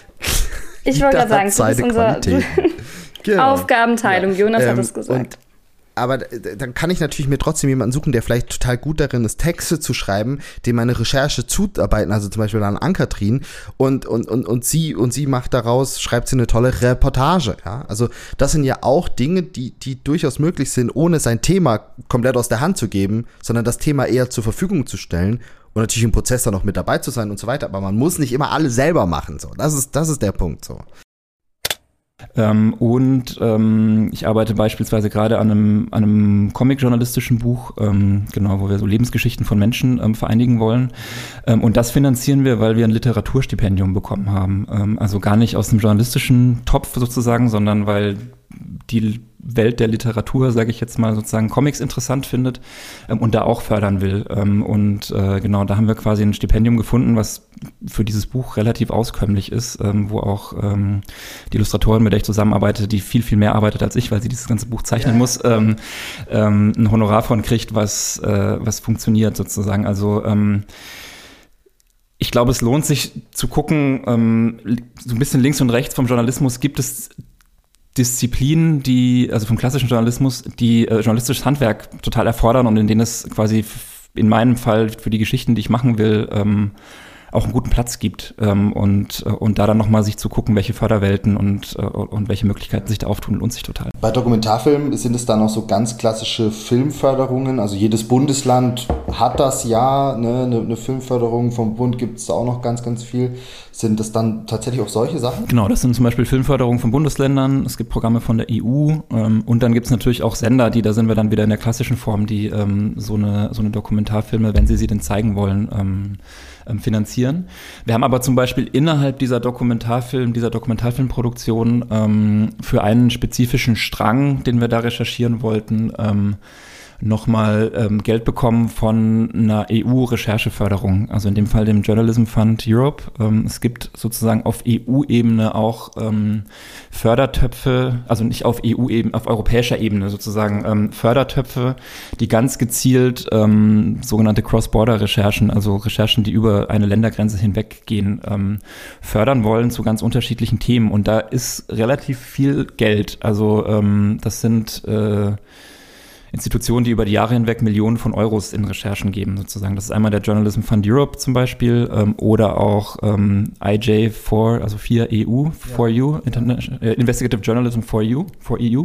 Ich wollte gerade sagen, das ist unsere genau. Aufgabenteilung. Ja. Jonas ähm, hat es gesagt. Aber dann kann ich natürlich mir trotzdem jemanden suchen, der vielleicht total gut darin ist, Texte zu schreiben, dem meine Recherche zuarbeiten, also zum Beispiel an Ann-Kathrin und, und, und, und sie, und sie macht daraus, schreibt sie eine tolle Reportage, ja. Also, das sind ja auch Dinge, die, die durchaus möglich sind, ohne sein Thema komplett aus der Hand zu geben, sondern das Thema eher zur Verfügung zu stellen und natürlich im Prozess dann noch mit dabei zu sein und so weiter. Aber man muss nicht immer alles selber machen, so. Das ist, das ist der Punkt, so. Ähm, und ähm, ich arbeite beispielsweise gerade an einem, an einem Comic-journalistischen Buch, ähm, genau, wo wir so Lebensgeschichten von Menschen ähm, vereinigen wollen. Ähm, und das finanzieren wir, weil wir ein Literaturstipendium bekommen haben. Ähm, also gar nicht aus dem journalistischen Topf sozusagen, sondern weil die Welt der Literatur, sage ich jetzt mal, sozusagen Comics interessant findet ähm, und da auch fördern will. Ähm, und äh, genau, da haben wir quasi ein Stipendium gefunden, was für dieses Buch relativ auskömmlich ist, ähm, wo auch ähm, die Illustratorin, mit der ich zusammenarbeite, die viel, viel mehr arbeitet als ich, weil sie dieses ganze Buch zeichnen ja. muss, ähm, ähm, ein Honorar von kriegt, was, äh, was funktioniert sozusagen. Also ähm, ich glaube, es lohnt sich zu gucken, ähm, so ein bisschen links und rechts vom Journalismus gibt es Disziplinen, die, also vom klassischen Journalismus, die äh, journalistisches Handwerk total erfordern und in denen es quasi f- in meinem Fall für die Geschichten, die ich machen will, ähm, auch einen guten Platz gibt ähm, und, und da dann nochmal sich zu gucken, welche Förderwelten und, und welche Möglichkeiten sich da auftun, lohnt sich total. Bei Dokumentarfilmen sind es dann auch so ganz klassische Filmförderungen, also jedes Bundesland hat das ja, ne, eine, eine Filmförderung vom Bund gibt es auch noch ganz, ganz viel. Sind das dann tatsächlich auch solche Sachen? Genau, das sind zum Beispiel Filmförderungen von Bundesländern, es gibt Programme von der E U ähm, und dann gibt es natürlich auch Sender, die, da sind wir dann wieder in der klassischen Form, die ähm, so eine, so eine Dokumentarfilme, wenn sie sie denn zeigen wollen, ähm, ähm, finanzieren. Wir haben aber zum Beispiel innerhalb dieser Dokumentarfilm, dieser Dokumentarfilmproduktion ähm, für einen spezifischen Strang, den wir da recherchieren wollten, ähm, nochmal ähm, Geld bekommen von einer E U-Rechercheförderung, also in dem Fall dem Journalism Fund Europe. Ähm, es gibt sozusagen auf E U-Ebene auch ähm, Fördertöpfe, also nicht auf E U-Ebene, auf europäischer Ebene sozusagen ähm, Fördertöpfe, die ganz gezielt ähm, sogenannte Cross-Border-Recherchen, also Recherchen, die über eine Ländergrenze hinweggehen, ähm, fördern wollen zu ganz unterschiedlichen Themen. Und da ist relativ viel Geld. Also ähm, das sind äh, Institutionen, die über die Jahre hinweg Millionen von Euros in Recherchen geben, sozusagen. Das ist einmal der Journalism Fund Europe zum Beispiel ähm, oder auch ähm, I J vier, also vier E U, for you, Interna- äh, Investigative Journalism for you, for E U.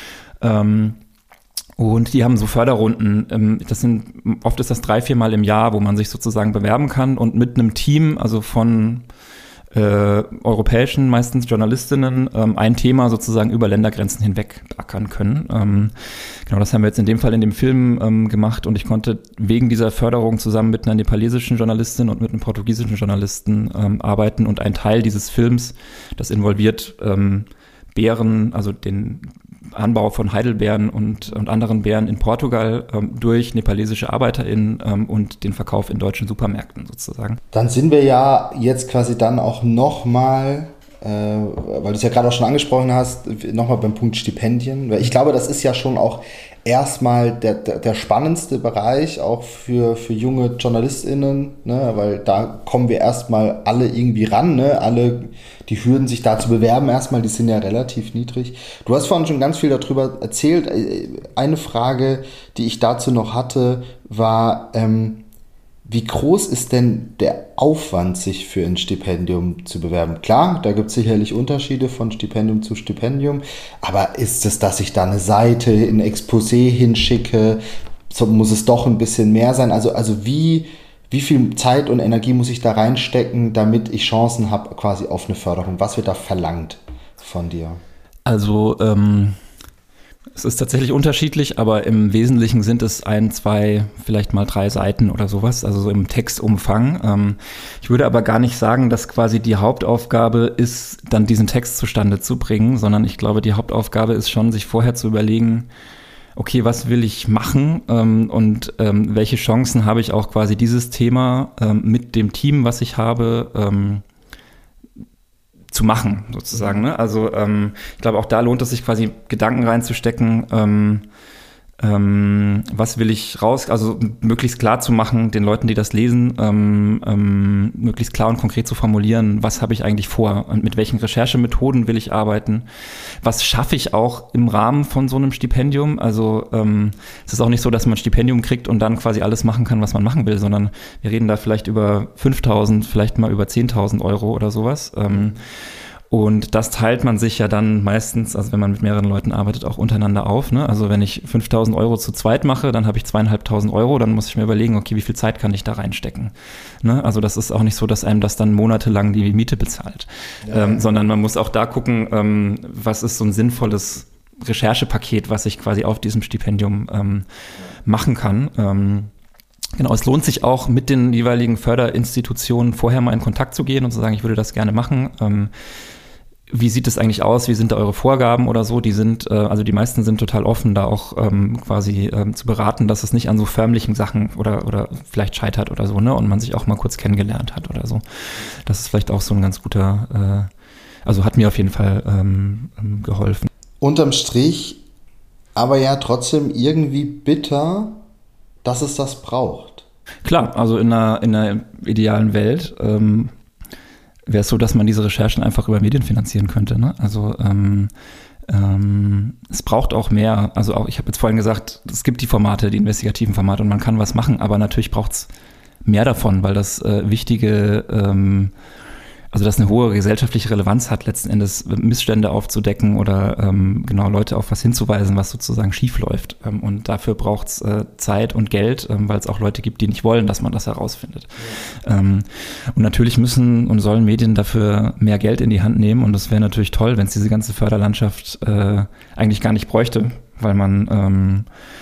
Ähm, und die haben so Förderrunden. Ähm, das sind, oft ist das drei, viermal im Jahr, wo man sich sozusagen bewerben kann und mit einem Team, also von Äh, europäischen, meistens Journalistinnen, ähm, ein Thema sozusagen über Ländergrenzen hinweg ackern können. Ähm, genau, das haben wir jetzt in dem Fall in dem Film ähm, gemacht und ich konnte wegen dieser Förderung zusammen mit einer nepalesischen Journalistin und mit einem portugiesischen Journalisten ähm, arbeiten und ein Teil dieses Films, das involviert ähm, Beeren, also den Anbau von Heidelbeeren und, und anderen Beeren in Portugal ähm, durch nepalesische ArbeiterInnen ähm, und den Verkauf in deutschen Supermärkten sozusagen. Dann sind wir ja jetzt quasi dann auch nochmal, äh, weil du es ja gerade auch schon angesprochen hast, nochmal beim Punkt Stipendien. Weil ich glaube, das ist ja schon auch erstmal der, der, der spannendste Bereich, auch für, für junge JournalistInnen, ne? Weil da kommen wir erstmal alle irgendwie ran, ne? Alle, die Hürden, sich da zu bewerben erstmal, die sind ja relativ niedrig. Du hast vorhin schon ganz viel darüber erzählt. Eine Frage, die ich dazu noch hatte, war, ähm, wie groß ist denn der Aufwand, sich für ein Stipendium zu bewerben? Klar, da gibt es sicherlich Unterschiede von Stipendium zu Stipendium, aber ist es, dass ich da eine Seite, ein Exposé hinschicke, so muss es doch ein bisschen mehr sein? Also, also wie, wie viel Zeit und Energie muss ich da reinstecken, damit ich Chancen habe quasi auf eine Förderung? Was wird da verlangt von dir? Also, ähm es ist tatsächlich unterschiedlich, aber im Wesentlichen sind es ein, zwei, vielleicht mal drei Seiten oder sowas, also so im Textumfang. Ähm, ich würde aber gar nicht sagen, dass quasi die Hauptaufgabe ist, dann diesen Text zustande zu bringen, sondern ich glaube, die Hauptaufgabe ist schon, sich vorher zu überlegen, okay, was will ich machen ähm, und ähm, welche Chancen habe ich auch quasi dieses Thema ähm, mit dem Team, was ich habe, ähm, zu machen, sozusagen. Ne? Also ähm, ich glaube, auch da lohnt es sich quasi Gedanken reinzustecken, ähm, ähm, was will ich raus, also möglichst klar zu machen, den Leuten, die das lesen, ähm, ähm, möglichst klar und konkret zu formulieren, was habe ich eigentlich vor und mit welchen Recherchemethoden will ich arbeiten, was schaffe ich auch im Rahmen von so einem Stipendium, also ähm, es ist auch nicht so, dass man ein Stipendium kriegt und dann quasi alles machen kann, was man machen will, sondern wir reden da vielleicht über fünftausend, vielleicht mal über zehntausend Euro oder sowas. Ähm, Und das teilt man sich ja dann meistens, also wenn man mit mehreren Leuten arbeitet, auch untereinander auf. Ne? Also wenn ich fünftausend Euro zu zweit mache, dann habe ich zweieinhalbtausend Euro, dann muss ich mir überlegen, okay, wie viel Zeit kann ich da reinstecken? Ne? Also das ist auch nicht so, dass einem das dann monatelang die Miete bezahlt, ja. ähm, sondern man muss auch da gucken, ähm, was ist so ein sinnvolles Recherchepaket, was ich quasi auf diesem Stipendium ähm, machen kann. Ähm, Genau, es lohnt sich auch, mit den jeweiligen Förderinstitutionen vorher mal in Kontakt zu gehen und zu sagen, ich würde das gerne machen. Ähm, wie sieht es eigentlich aus? Wie sind da eure Vorgaben oder so? Die sind, äh, also die meisten sind total offen, da auch ähm, quasi ähm, zu beraten, dass es nicht an so förmlichen Sachen oder oder vielleicht scheitert oder so, ne? Und man sich auch mal kurz kennengelernt hat oder so. Das ist vielleicht auch so ein ganz guter, äh, also hat mir auf jeden Fall ähm, geholfen. Unterm Strich, aber ja trotzdem irgendwie bitter, dass es das braucht. Klar, also in einer, in einer idealen Welt ähm, wäre es so, dass man diese Recherchen einfach über Medien finanzieren könnte. Ne? Also ähm, ähm, es braucht auch mehr. Also auch, ich habe jetzt vorhin gesagt, es gibt die Formate, die investigativen Formate und man kann was machen, aber natürlich braucht es mehr davon, weil das äh, wichtige, ähm, also das eine hohe gesellschaftliche Relevanz hat, letzten Endes Missstände aufzudecken oder ähm, genau Leute auf was hinzuweisen, was sozusagen schief läuft. Ähm, und dafür braucht es äh, Zeit und Geld, ähm, weil es auch Leute gibt, die nicht wollen, dass man das herausfindet. Ja. Ähm, und natürlich müssen und sollen Medien dafür mehr Geld in die Hand nehmen. Und das wäre natürlich toll, wenn es diese ganze Förderlandschaft äh, eigentlich gar nicht bräuchte, weil man ähm,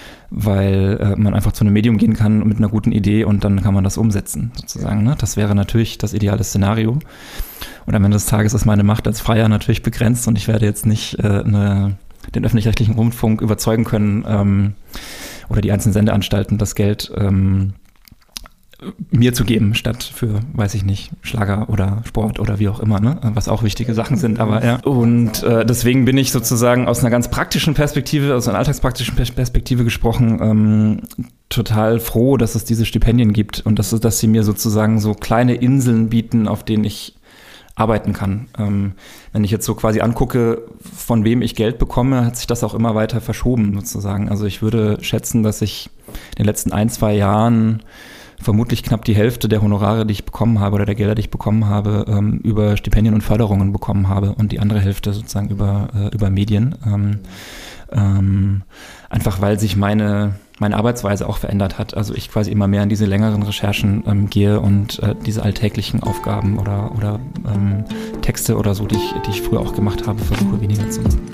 weil äh, man einfach zu einem Medium gehen kann mit einer guten Idee und dann kann man das umsetzen, sozusagen. Ne? Das wäre natürlich das ideale Szenario. Und am Ende des Tages ist meine Macht als Freier natürlich begrenzt und ich werde jetzt nicht äh, eine, den öffentlich-rechtlichen Rundfunk überzeugen können, ähm, oder die einzelnen Sendeanstalten das Geld ähm, mir zu geben, statt für, weiß ich nicht, Schlager oder Sport oder wie auch immer, ne? Was auch wichtige Sachen sind, aber ja. Und äh, deswegen bin ich sozusagen aus einer ganz praktischen Perspektive, aus einer alltagspraktischen Perspektive gesprochen, ähm, total froh, dass es diese Stipendien gibt und dass, dass sie mir sozusagen so kleine Inseln bieten, auf denen ich arbeiten kann. Ähm, wenn ich jetzt so quasi angucke, von wem ich Geld bekomme, hat sich das auch immer weiter verschoben sozusagen. Also ich würde schätzen, dass ich in den letzten ein, zwei Jahren vermutlich knapp die Hälfte der Honorare, die ich bekommen habe oder der Gelder, die ich bekommen habe, ähm, über Stipendien und Förderungen bekommen habe und die andere Hälfte sozusagen über, äh, über Medien. Ähm, ähm, einfach weil sich meine, meine Arbeitsweise auch verändert hat. Also ich quasi immer mehr in diese längeren Recherchen ähm, gehe und äh, diese alltäglichen Aufgaben oder, oder ähm, Texte oder so, die ich, die ich früher auch gemacht habe, versuche weniger zu machen.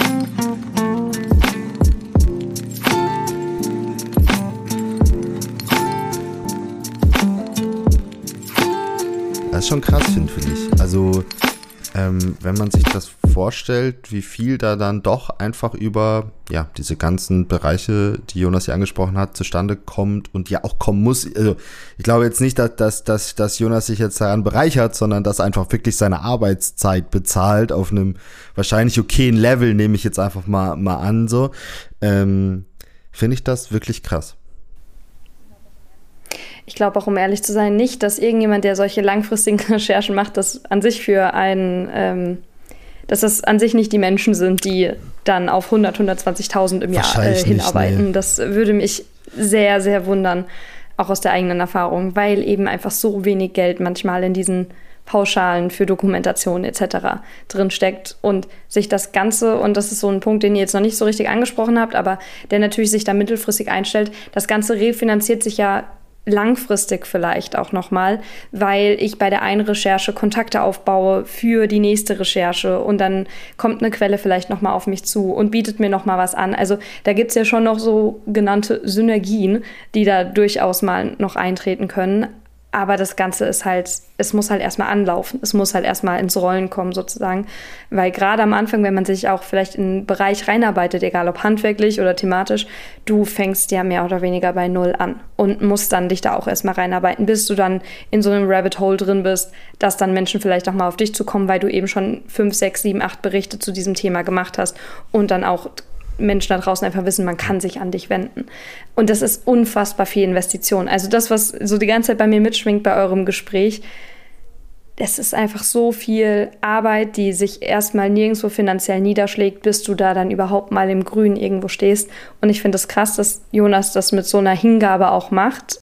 Das ist schon krass, finde find ich. Also, ähm, wenn man sich das vorstellt, wie viel da dann doch einfach über ja diese ganzen Bereiche, die Jonas hier angesprochen hat, zustande kommt und ja auch kommen muss. Also, ich glaube jetzt nicht, dass, dass, dass, dass Jonas sich jetzt daran bereichert, sondern dass einfach wirklich seine Arbeitszeit bezahlt auf einem wahrscheinlich okayen Level, nehme ich jetzt einfach mal, mal an, so. Ähm, finde ich das wirklich krass. Ich glaube auch, um ehrlich zu sein, nicht, dass irgendjemand, der solche langfristigen Recherchen macht, das an sich für einen, ähm, dass das an sich nicht die Menschen sind, die dann auf hundert, hundertzwanzigtausend im Jahr äh, hinarbeiten. Nicht, nee. Das würde mich sehr, sehr wundern, auch aus der eigenen Erfahrung, weil eben einfach so wenig Geld manchmal in diesen Pauschalen für Dokumentation et cetera drin steckt und sich das Ganze, und das ist so ein Punkt, den ihr jetzt noch nicht so richtig angesprochen habt, aber der natürlich sich da mittelfristig einstellt, das Ganze refinanziert sich ja langfristig vielleicht auch nochmal, weil ich bei der einen Recherche Kontakte aufbaue für die nächste Recherche und dann kommt eine Quelle vielleicht nochmal auf mich zu und bietet mir nochmal was an. Also da gibt es ja schon noch so genannte Synergien, die da durchaus mal noch eintreten können. Aber das Ganze ist halt, es muss halt erstmal anlaufen. Es muss halt erstmal ins Rollen kommen sozusagen. Weil gerade am Anfang, wenn man sich auch vielleicht in einen Bereich reinarbeitet, egal ob handwerklich oder thematisch, du fängst ja mehr oder weniger bei Null an und musst dann dich da auch erstmal reinarbeiten, bis du dann in so einem Rabbit Hole drin bist, dass dann Menschen vielleicht auch mal auf dich zukommen, weil du eben schon fünf, sechs, sieben, acht Berichte zu diesem Thema gemacht hast und dann auch Menschen da draußen einfach wissen, man kann sich an dich wenden. Und das ist unfassbar viel Investition. Also das, was so die ganze Zeit bei mir mitschwingt bei eurem Gespräch, das ist einfach so viel Arbeit, die sich erstmal nirgendwo finanziell niederschlägt, bis du da dann überhaupt mal im Grün irgendwo stehst. Und ich finde es krass, dass Jonas das mit so einer Hingabe auch macht.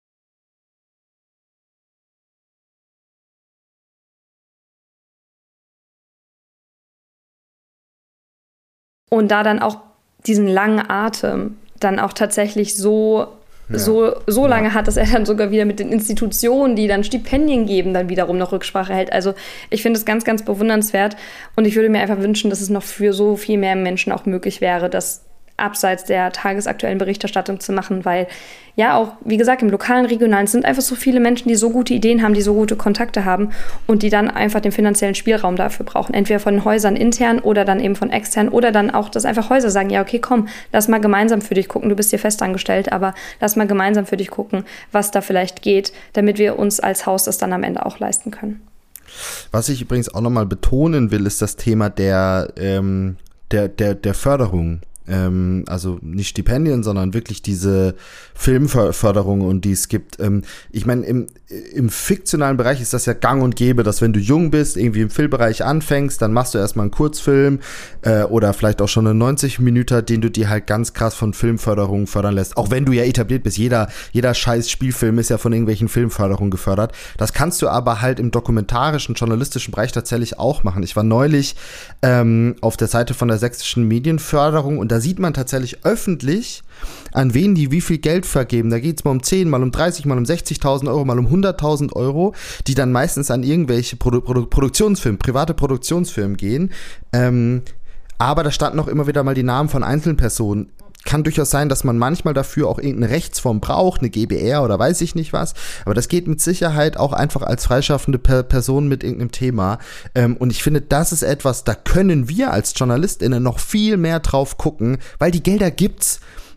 Und da dann auch diesen langen Atem dann auch tatsächlich so, ja. so, so lange ja. hat, dass er dann sogar wieder mit den Institutionen, die dann Stipendien geben, dann wiederum noch Rücksprache hält. Also ich finde es ganz, ganz bewundernswert und ich würde mir einfach wünschen, dass es noch für so viel mehr Menschen auch möglich wäre, das abseits der tagesaktuellen Berichterstattung zu machen, weil ja auch, wie gesagt, im lokalen, regionalen sind einfach so viele Menschen, die so gute Ideen haben, die so gute Kontakte haben und die dann einfach den finanziellen Spielraum dafür brauchen. Entweder von den Häusern intern oder dann eben von extern oder dann auch, dass einfach Häuser sagen, ja okay, komm, lass mal gemeinsam für dich gucken, du bist hier festangestellt, aber lass mal gemeinsam für dich gucken, was da vielleicht geht, damit wir uns als Haus das dann am Ende auch leisten können. Was ich übrigens auch nochmal betonen will, ist das Thema der, ähm, der, der, der Förderung. Ähm, also nicht Stipendien, sondern wirklich diese Filmförderung und die es gibt. Ähm, ich meine, im, im fiktionalen Bereich ist das ja gang und gäbe, dass wenn du jung bist, irgendwie im Filmbereich anfängst, dann machst du erstmal einen Kurzfilm äh, oder vielleicht auch schon einen neunzig Minuten, den du dir halt ganz krass von Filmförderung fördern lässt. Auch wenn du ja etabliert bist, jeder, jeder scheiß Spielfilm ist ja von irgendwelchen Filmförderungen gefördert. Das kannst du aber halt im dokumentarischen, journalistischen Bereich tatsächlich auch machen. Ich war neulich ähm, auf der Seite von der sächsischen Medienförderung und da sieht man tatsächlich öffentlich, an wen die wie viel Geld vergeben. Da geht es mal um zehn, mal um dreißig, mal um sechzigtausend Euro, mal um hunderttausend Euro, die dann meistens an irgendwelche Produ- Produ- Produktionsfirmen, private Produktionsfirmen gehen. Ähm, aber da standen auch immer wieder mal die Namen von Einzelpersonen. Kann durchaus sein, dass man manchmal dafür auch irgendeine Rechtsform braucht, eine G b R oder weiß ich nicht was. Aber das geht mit Sicherheit auch einfach als freischaffende per- Person mit irgendeinem Thema. Ähm, und ich finde, das ist etwas, da können wir als JournalistInnen noch viel mehr drauf gucken, weil die Gelder gibt's.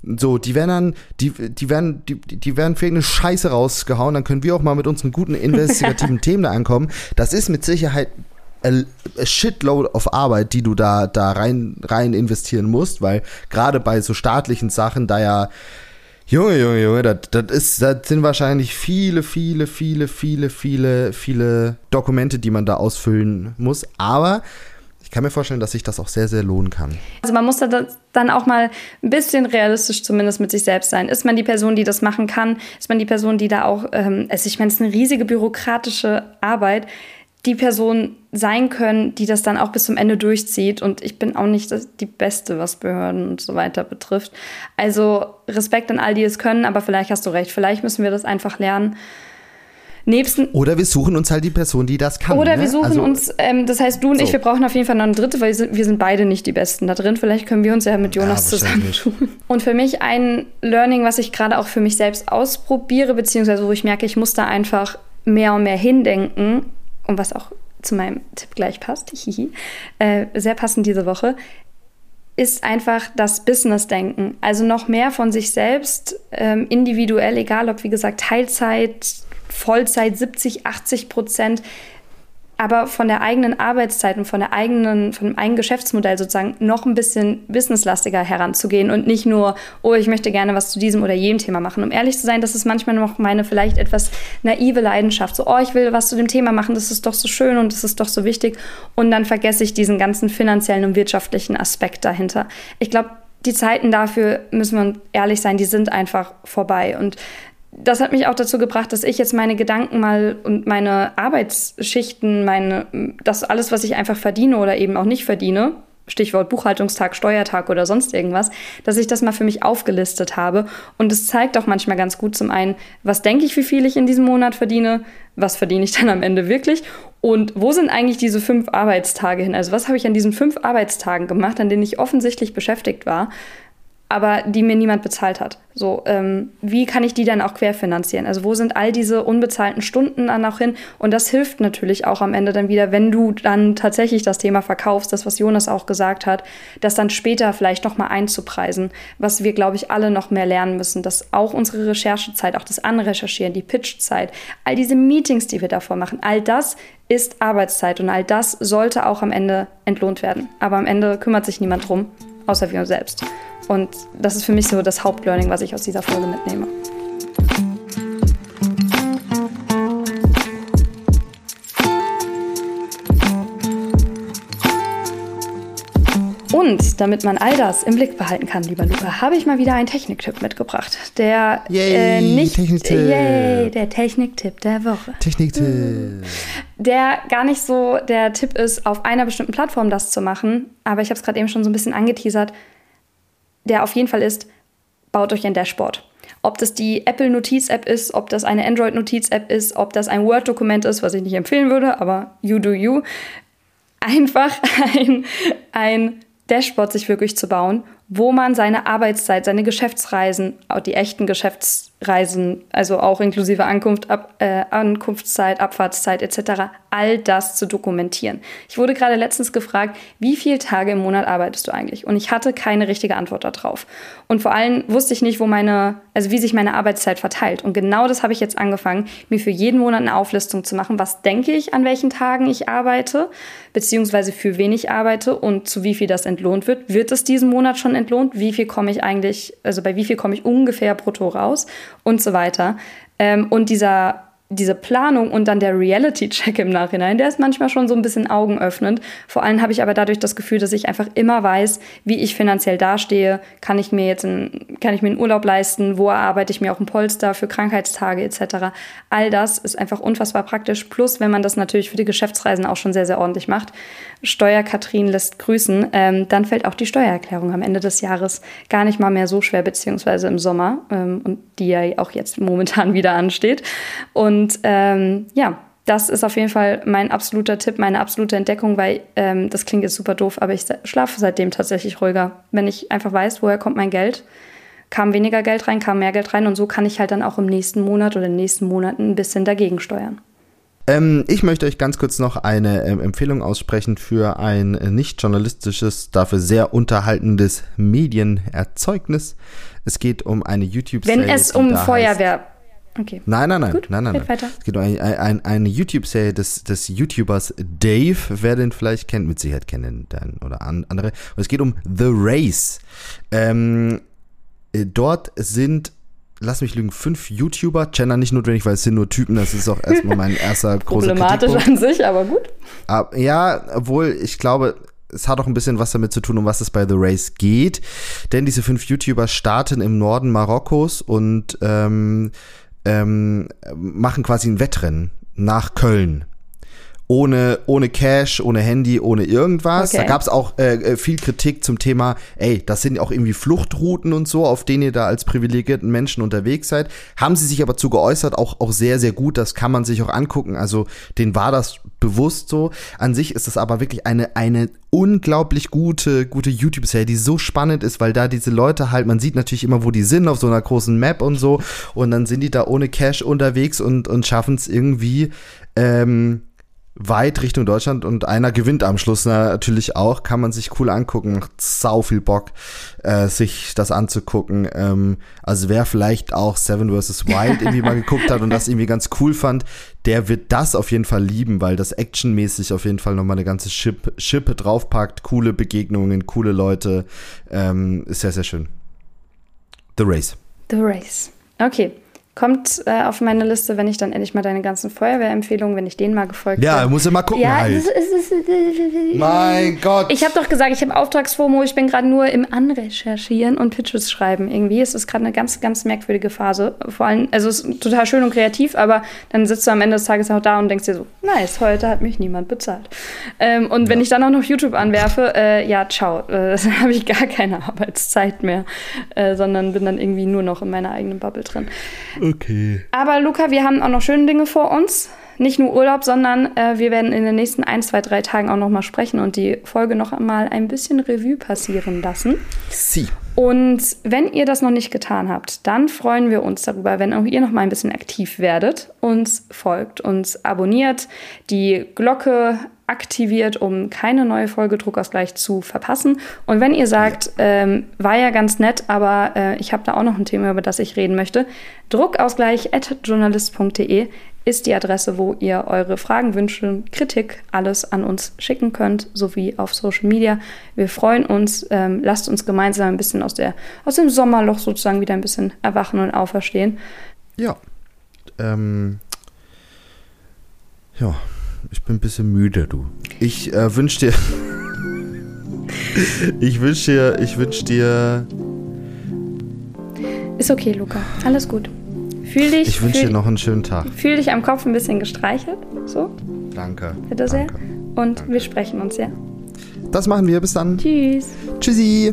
So, die werden dann, die, die werden, die, die werden für irgendeine Scheiße rausgehauen, dann können wir auch mal mit unseren guten investigativen Themen da ankommen. Das ist mit Sicherheit a, a shitload of Arbeit, die du da, da rein, rein investieren musst, weil gerade bei so staatlichen Sachen da ja Junge, Junge, Junge, das, das, ist, das sind wahrscheinlich viele, viele, viele, viele, viele, viele Dokumente, die man da ausfüllen muss. Aber ich kann mir vorstellen, dass sich das auch sehr, sehr lohnen kann. Also man muss da dann auch mal ein bisschen realistisch zumindest mit sich selbst sein. Ist man die Person, die das machen kann? Ist man die Person, die da auch, ähm, also ich meine, es ist eine riesige bürokratische Arbeit, die Person sein können, die das dann auch bis zum Ende durchzieht. Und ich bin auch nicht das, die Beste, was Behörden und so weiter betrifft. Also Respekt an all die es können, aber vielleicht hast du recht. Vielleicht müssen wir das einfach lernen. Nebsten Oder wir suchen uns halt die Person, die das kann. Oder ne? wir suchen also, uns, ähm, das heißt du und so. Ich, wir brauchen auf jeden Fall noch eine dritte, weil wir sind, wir sind beide nicht die Besten da drin. Vielleicht können wir uns ja mit Jonas ja, zusammentun. Und für mich ein Learning, was ich gerade auch für mich selbst ausprobiere, beziehungsweise wo ich merke, ich muss da einfach mehr und mehr hindenken, und was auch zu meinem Tipp gleich passt, äh, sehr passend diese Woche, ist einfach das Business-Denken. Also noch mehr von sich selbst, ähm, individuell, egal ob, wie gesagt, Teilzeit, Vollzeit, siebzig, achtzig Prozent, aber von der eigenen Arbeitszeit und von der eigenen, von dem eigenen Geschäftsmodell sozusagen noch ein bisschen businesslastiger heranzugehen und nicht nur, oh, ich möchte gerne was zu diesem oder jenem Thema machen. Um ehrlich zu sein, das ist manchmal noch meine vielleicht etwas naive Leidenschaft. So, oh, ich will was zu dem Thema machen, das ist doch so schön und das ist doch so wichtig. Und dann vergesse ich diesen ganzen finanziellen und wirtschaftlichen Aspekt dahinter. Ich glaube, die Zeiten dafür, müssen wir ehrlich sein, die sind einfach vorbei. Und das hat mich auch dazu gebracht, dass ich jetzt meine Gedanken mal und meine Arbeitsschichten, meine, das alles, was ich einfach verdiene oder eben auch nicht verdiene, Stichwort Buchhaltungstag, Steuertag oder sonst irgendwas, dass ich das mal für mich aufgelistet habe. Und es zeigt auch manchmal ganz gut zum einen, was denke ich, wie viel ich in diesem Monat verdiene, was verdiene ich dann am Ende wirklich und wo sind eigentlich diese fünf Arbeitstage hin? Also was habe ich an diesen fünf Arbeitstagen gemacht, an denen ich offensichtlich beschäftigt war, aber die mir niemand bezahlt hat. So, ähm, wie kann ich die dann auch querfinanzieren? Also wo sind all diese unbezahlten Stunden dann auch hin? Und das hilft natürlich auch am Ende dann wieder, wenn du dann tatsächlich das Thema verkaufst, das, was Jonas auch gesagt hat, das dann später vielleicht noch mal einzupreisen, was wir, glaube ich, alle noch mehr lernen müssen, dass auch unsere Recherchezeit, auch das Anrecherchieren, die Pitchzeit, all diese Meetings, die wir davor machen, all das ist Arbeitszeit und all das sollte auch am Ende entlohnt werden. Aber am Ende kümmert sich niemand drum, außer wir selbst. Und das ist für mich so das Hauptlearning, was ich aus dieser Folge mitnehme. Und damit man all das im Blick behalten kann, lieber Luca, habe ich mal wieder einen Techniktipp mitgebracht. Der yay, äh, nicht Techniktipp. Yay, der Techniktipp der Woche. Techniktipp. Der gar nicht so der Tipp ist, auf einer bestimmten Plattform das zu machen, aber ich habe es gerade eben schon so ein bisschen angeteasert, der auf jeden Fall ist, baut euch ein Dashboard. Ob das die Apple-Notiz-App ist, ob das eine Android-Notiz-App ist, ob das ein Word-Dokument ist, was ich nicht empfehlen würde, aber you do you. Einfach ein, ein Dashboard sich wirklich zu bauen, wo man seine Arbeitszeit, seine Geschäftsreisen, auch die echten Geschäftsreisen, also auch inklusive Ankunft, Ab, äh, Ankunftszeit, Abfahrtszeit et cetera, all das zu dokumentieren. Ich wurde gerade letztens gefragt, wie viele Tage im Monat arbeitest du eigentlich? Und ich hatte keine richtige Antwort darauf. Und vor allem wusste ich nicht, wo meine, also wie sich meine Arbeitszeit verteilt. Und genau das habe ich jetzt angefangen, mir für jeden Monat eine Auflistung zu machen. Was denke ich, an welchen Tagen ich arbeite, beziehungsweise für wen ich arbeite und zu wie viel das entlohnt wird. Wird es diesen Monat schon entlohnt? Wie viel komme ich eigentlich, also bei wie viel komme ich ungefähr brutto raus und so weiter. Ähm, und dieser diese Planung und dann der Reality-Check im Nachhinein, der ist manchmal schon so ein bisschen augenöffnend. Vor allem habe ich aber dadurch das Gefühl, dass ich einfach immer weiß, wie ich finanziell dastehe. Kann ich mir jetzt einen, kann ich mir einen Urlaub leisten? Wo erarbeite ich mir auch ein Polster für Krankheitstage et cetera. All das ist einfach unfassbar praktisch. Plus, wenn man das natürlich für die Geschäftsreisen auch schon sehr, sehr ordentlich macht. Steuer-Katrin lässt grüßen. Ähm, dann fällt auch die Steuererklärung am Ende des Jahres gar nicht mal mehr so schwer, beziehungsweise im Sommer. Ähm, und die ja auch jetzt momentan wieder ansteht. Und Und ähm, ja, das ist auf jeden Fall mein absoluter Tipp, meine absolute Entdeckung, weil ähm, das klingt jetzt super doof, aber ich schlafe seitdem tatsächlich ruhiger. Wenn ich einfach weiß, woher kommt mein Geld, kam weniger Geld rein, kam mehr Geld rein und so kann ich halt dann auch im nächsten Monat oder in den nächsten Monaten ein bisschen dagegen steuern. Ähm, ich möchte euch ganz kurz noch eine ähm, Empfehlung aussprechen für ein äh, nicht journalistisches, dafür sehr unterhaltendes Medienerzeugnis. Es geht um eine YouTube-Serie. Wenn es um Feuerwehr... Okay. Nein, nein, nein. Gut, nein, nein, nein. weiter. Es geht um ein, ein, eine YouTube-Serie des, des YouTubers Dave, wer den vielleicht kennt, mit Sicherheit kennen den oder an, andere. Und es geht um The Race. Ähm, äh, dort sind, lass mich lügen, fünf YouTuber. Gender nicht notwendig, weil es sind nur Typen. Das ist auch erstmal mein erster großer Problematisch Kritikpunkt. an sich, aber gut. Aber, ja, obwohl ich glaube, es hat auch ein bisschen was damit zu tun, um was es bei The Race geht. Denn diese fünf YouTuber starten im Norden Marokkos und ähm, ähm, machen quasi ein Wettrennen nach Köln. Ohne, ohne Cash, ohne Handy, ohne irgendwas. Okay. Da gab es auch äh, viel Kritik zum Thema, ey, das sind auch irgendwie Fluchtrouten und so, auf denen ihr da als privilegierten Menschen unterwegs seid. Haben sie sich aber zu geäußert, auch, auch sehr, sehr gut. Das kann man sich auch angucken. Also denen war das bewusst so. An sich ist das aber wirklich eine, eine unglaublich gute, gute YouTube-Serie, die so spannend ist, weil da diese Leute halt, man sieht natürlich immer, wo die sind, auf so einer großen Map und so. Und dann sind die da ohne Cash unterwegs und, und schaffen es irgendwie, ähm, weit Richtung Deutschland und einer gewinnt am Schluss natürlich auch, kann man sich cool angucken, macht sau viel Bock, äh, sich das anzugucken. Ähm, also wer vielleicht auch Seven versus. Wild irgendwie mal geguckt hat und das irgendwie ganz cool fand, der wird das auf jeden Fall lieben, weil das actionmäßig auf jeden Fall nochmal eine ganze Schippe, Schippe draufpackt, coole Begegnungen, coole Leute, ähm, ist sehr, sehr schön. The Race. The Race. Okay. Kommt äh, auf meine Liste, wenn ich dann endlich mal deine ganzen Feuerwehrempfehlungen, wenn ich denen mal gefolgt bin. Ja, muss ja mal gucken ja, halt. Es ist, es ist, es ist, mein Gott. Ich habe doch gesagt, ich habe Auftragsfomo, ich bin gerade nur im Anrecherchieren und Pitches schreiben. Irgendwie ist es gerade eine ganz, ganz merkwürdige Phase. Vor allem, also es ist total schön und kreativ, aber dann sitzt du am Ende des Tages auch da und denkst dir so, nice, heute hat mich niemand bezahlt. Ähm, und ja. wenn ich dann auch noch YouTube anwerfe, äh, ja, ciao, äh, dann habe ich gar keine Arbeitszeit mehr, äh, sondern bin dann irgendwie nur noch in meiner eigenen Bubble drin. Okay. Aber Luca, wir haben auch noch schöne Dinge vor uns. Nicht nur Urlaub, sondern äh, wir werden in den nächsten ein, zwei, drei Tagen auch noch mal sprechen und die Folge noch einmal ein bisschen Revue passieren lassen. Sie. Und wenn ihr das noch nicht getan habt, dann freuen wir uns darüber, wenn auch ihr noch mal ein bisschen aktiv werdet, uns folgt, uns abonniert, die Glocke aktiviert, um keine neue Folge Druckausgleich zu verpassen. Und wenn ihr sagt, ähm, war ja ganz nett, aber äh, ich habe da auch noch ein Thema, über das ich reden möchte, druckausgleich at journalist punkt de ist die Adresse, wo ihr eure Fragen, Wünsche, Kritik, alles an uns schicken könnt, sowie auf Social Media. Wir freuen uns, ähm, lasst uns gemeinsam ein bisschen aus, der, aus dem Sommerloch sozusagen wieder ein bisschen erwachen und auferstehen. Ja, ähm, ja, ich bin ein bisschen müde, du. Ich äh, wünsche dir, ich wünsche dir, ich wünsche dir. Ist okay, Luca, alles gut. Fühl dich. Ich wünsche dir noch einen schönen Tag. Fühl dich am Kopf ein bisschen gestreichelt, so. Danke. Bitte sehr. Danke. Und Danke. wir sprechen uns, ja. Das machen wir, bis dann. Tschüss. Tschüssi.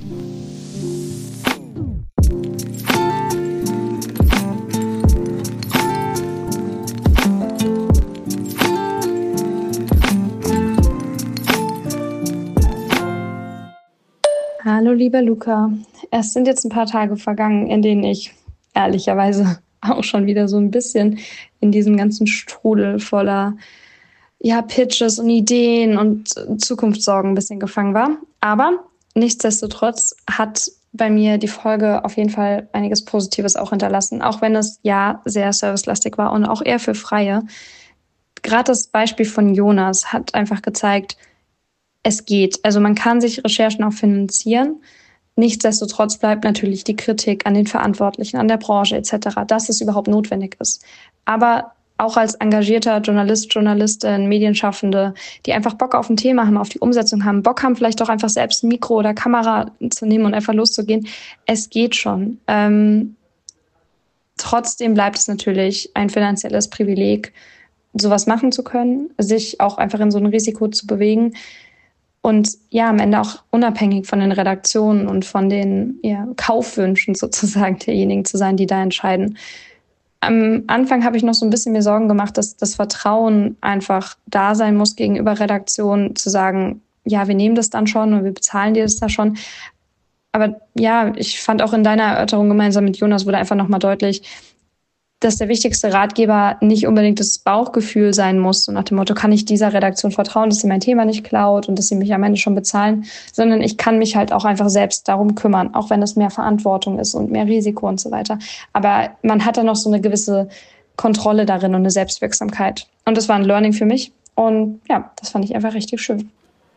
Hallo, lieber Luca. Es sind jetzt ein paar Tage vergangen, in denen ich ehrlicherweise auch schon wieder so ein bisschen in diesem ganzen Strudel voller ja, Pitches und Ideen und Zukunftssorgen ein bisschen gefangen war. Aber nichtsdestotrotz hat bei mir die Folge auf jeden Fall einiges Positives auch hinterlassen, auch wenn es ja sehr servicelastig war und auch eher für Freie. Gerade das Beispiel von Jonas hat einfach gezeigt, es geht. Also man kann sich Recherchen auch finanzieren. Nichtsdestotrotz bleibt natürlich die Kritik an den Verantwortlichen, an der Branche et cetera, dass es überhaupt notwendig ist. Aber auch als engagierter Journalist, Journalistin, Medienschaffende, die einfach Bock auf ein Thema haben, auf die Umsetzung haben, Bock haben, vielleicht auch einfach selbst ein Mikro oder Kamera zu nehmen und einfach loszugehen. Es geht schon. Ähm, trotzdem bleibt es natürlich ein finanzielles Privileg, sowas machen zu können, sich auch einfach in so ein Risiko zu bewegen. Und ja, am Ende auch unabhängig von den Redaktionen und von den ja, Kaufwünschen sozusagen derjenigen zu sein, die da entscheiden. Am Anfang habe ich noch so ein bisschen mir Sorgen gemacht, dass das Vertrauen einfach da sein muss gegenüber Redaktionen, zu sagen, ja, wir nehmen das dann schon und wir bezahlen dir das da schon. Aber ja, ich fand auch in deiner Erörterung gemeinsam mit Jonas wurde einfach nochmal deutlich, dass der wichtigste Ratgeber nicht unbedingt das Bauchgefühl sein muss, so nach dem Motto, kann ich dieser Redaktion vertrauen, dass sie mein Thema nicht klaut und dass sie mich am Ende schon bezahlen, sondern ich kann mich halt auch einfach selbst darum kümmern, auch wenn es mehr Verantwortung ist und mehr Risiko und so weiter. Aber man hat dann noch so eine gewisse Kontrolle darin und eine Selbstwirksamkeit. Und das war ein Learning für mich. Und ja, das fand ich einfach richtig schön.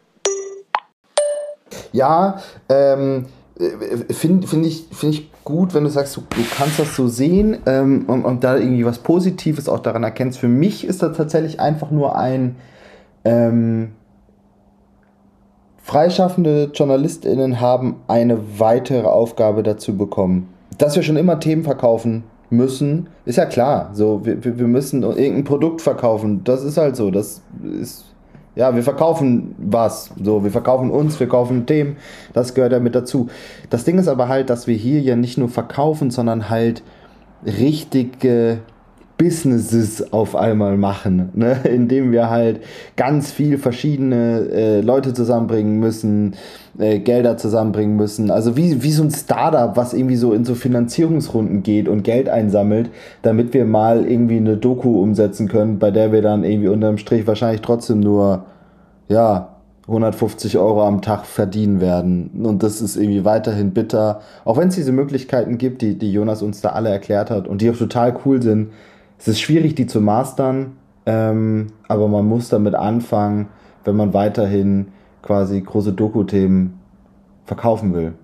Ja, ähm, finde find ich, find ich gut, wenn du sagst, du, du kannst das so sehen ähm, und, und da irgendwie was Positives auch daran erkennst. Für mich ist das tatsächlich einfach nur ein ähm, freischaffende JournalistInnen haben eine weitere Aufgabe dazu bekommen. Dass wir schon immer Themen verkaufen müssen, ist ja klar. So, wir, wir müssen irgendein Produkt verkaufen. Das ist halt so. Das ist Ja, wir verkaufen was. So, wir verkaufen uns, wir kaufen Themen. Das gehört ja mit dazu. Das Ding ist aber halt, dass wir hier ja nicht nur verkaufen, sondern halt richtige Businesses auf einmal machen, ne? Indem wir halt ganz viel verschiedene äh, Leute zusammenbringen müssen, äh, Gelder zusammenbringen müssen. Also wie, wie so ein Startup, was irgendwie so in so Finanzierungsrunden geht und Geld einsammelt, damit wir mal irgendwie eine Doku umsetzen können, bei der wir dann irgendwie unterm Strich wahrscheinlich trotzdem nur, ja, hundertfünfzig Euro am Tag verdienen werden. Und das ist irgendwie weiterhin bitter. Auch wenn es diese Möglichkeiten gibt, die, die Jonas uns da alle erklärt hat und die auch total cool sind. Es ist schwierig, die zu mastern, ähm, aber man muss damit anfangen, wenn man weiterhin quasi große Doku-Themen verkaufen will.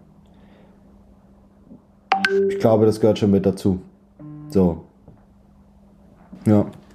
Ich glaube, das gehört schon mit dazu. So. Ja.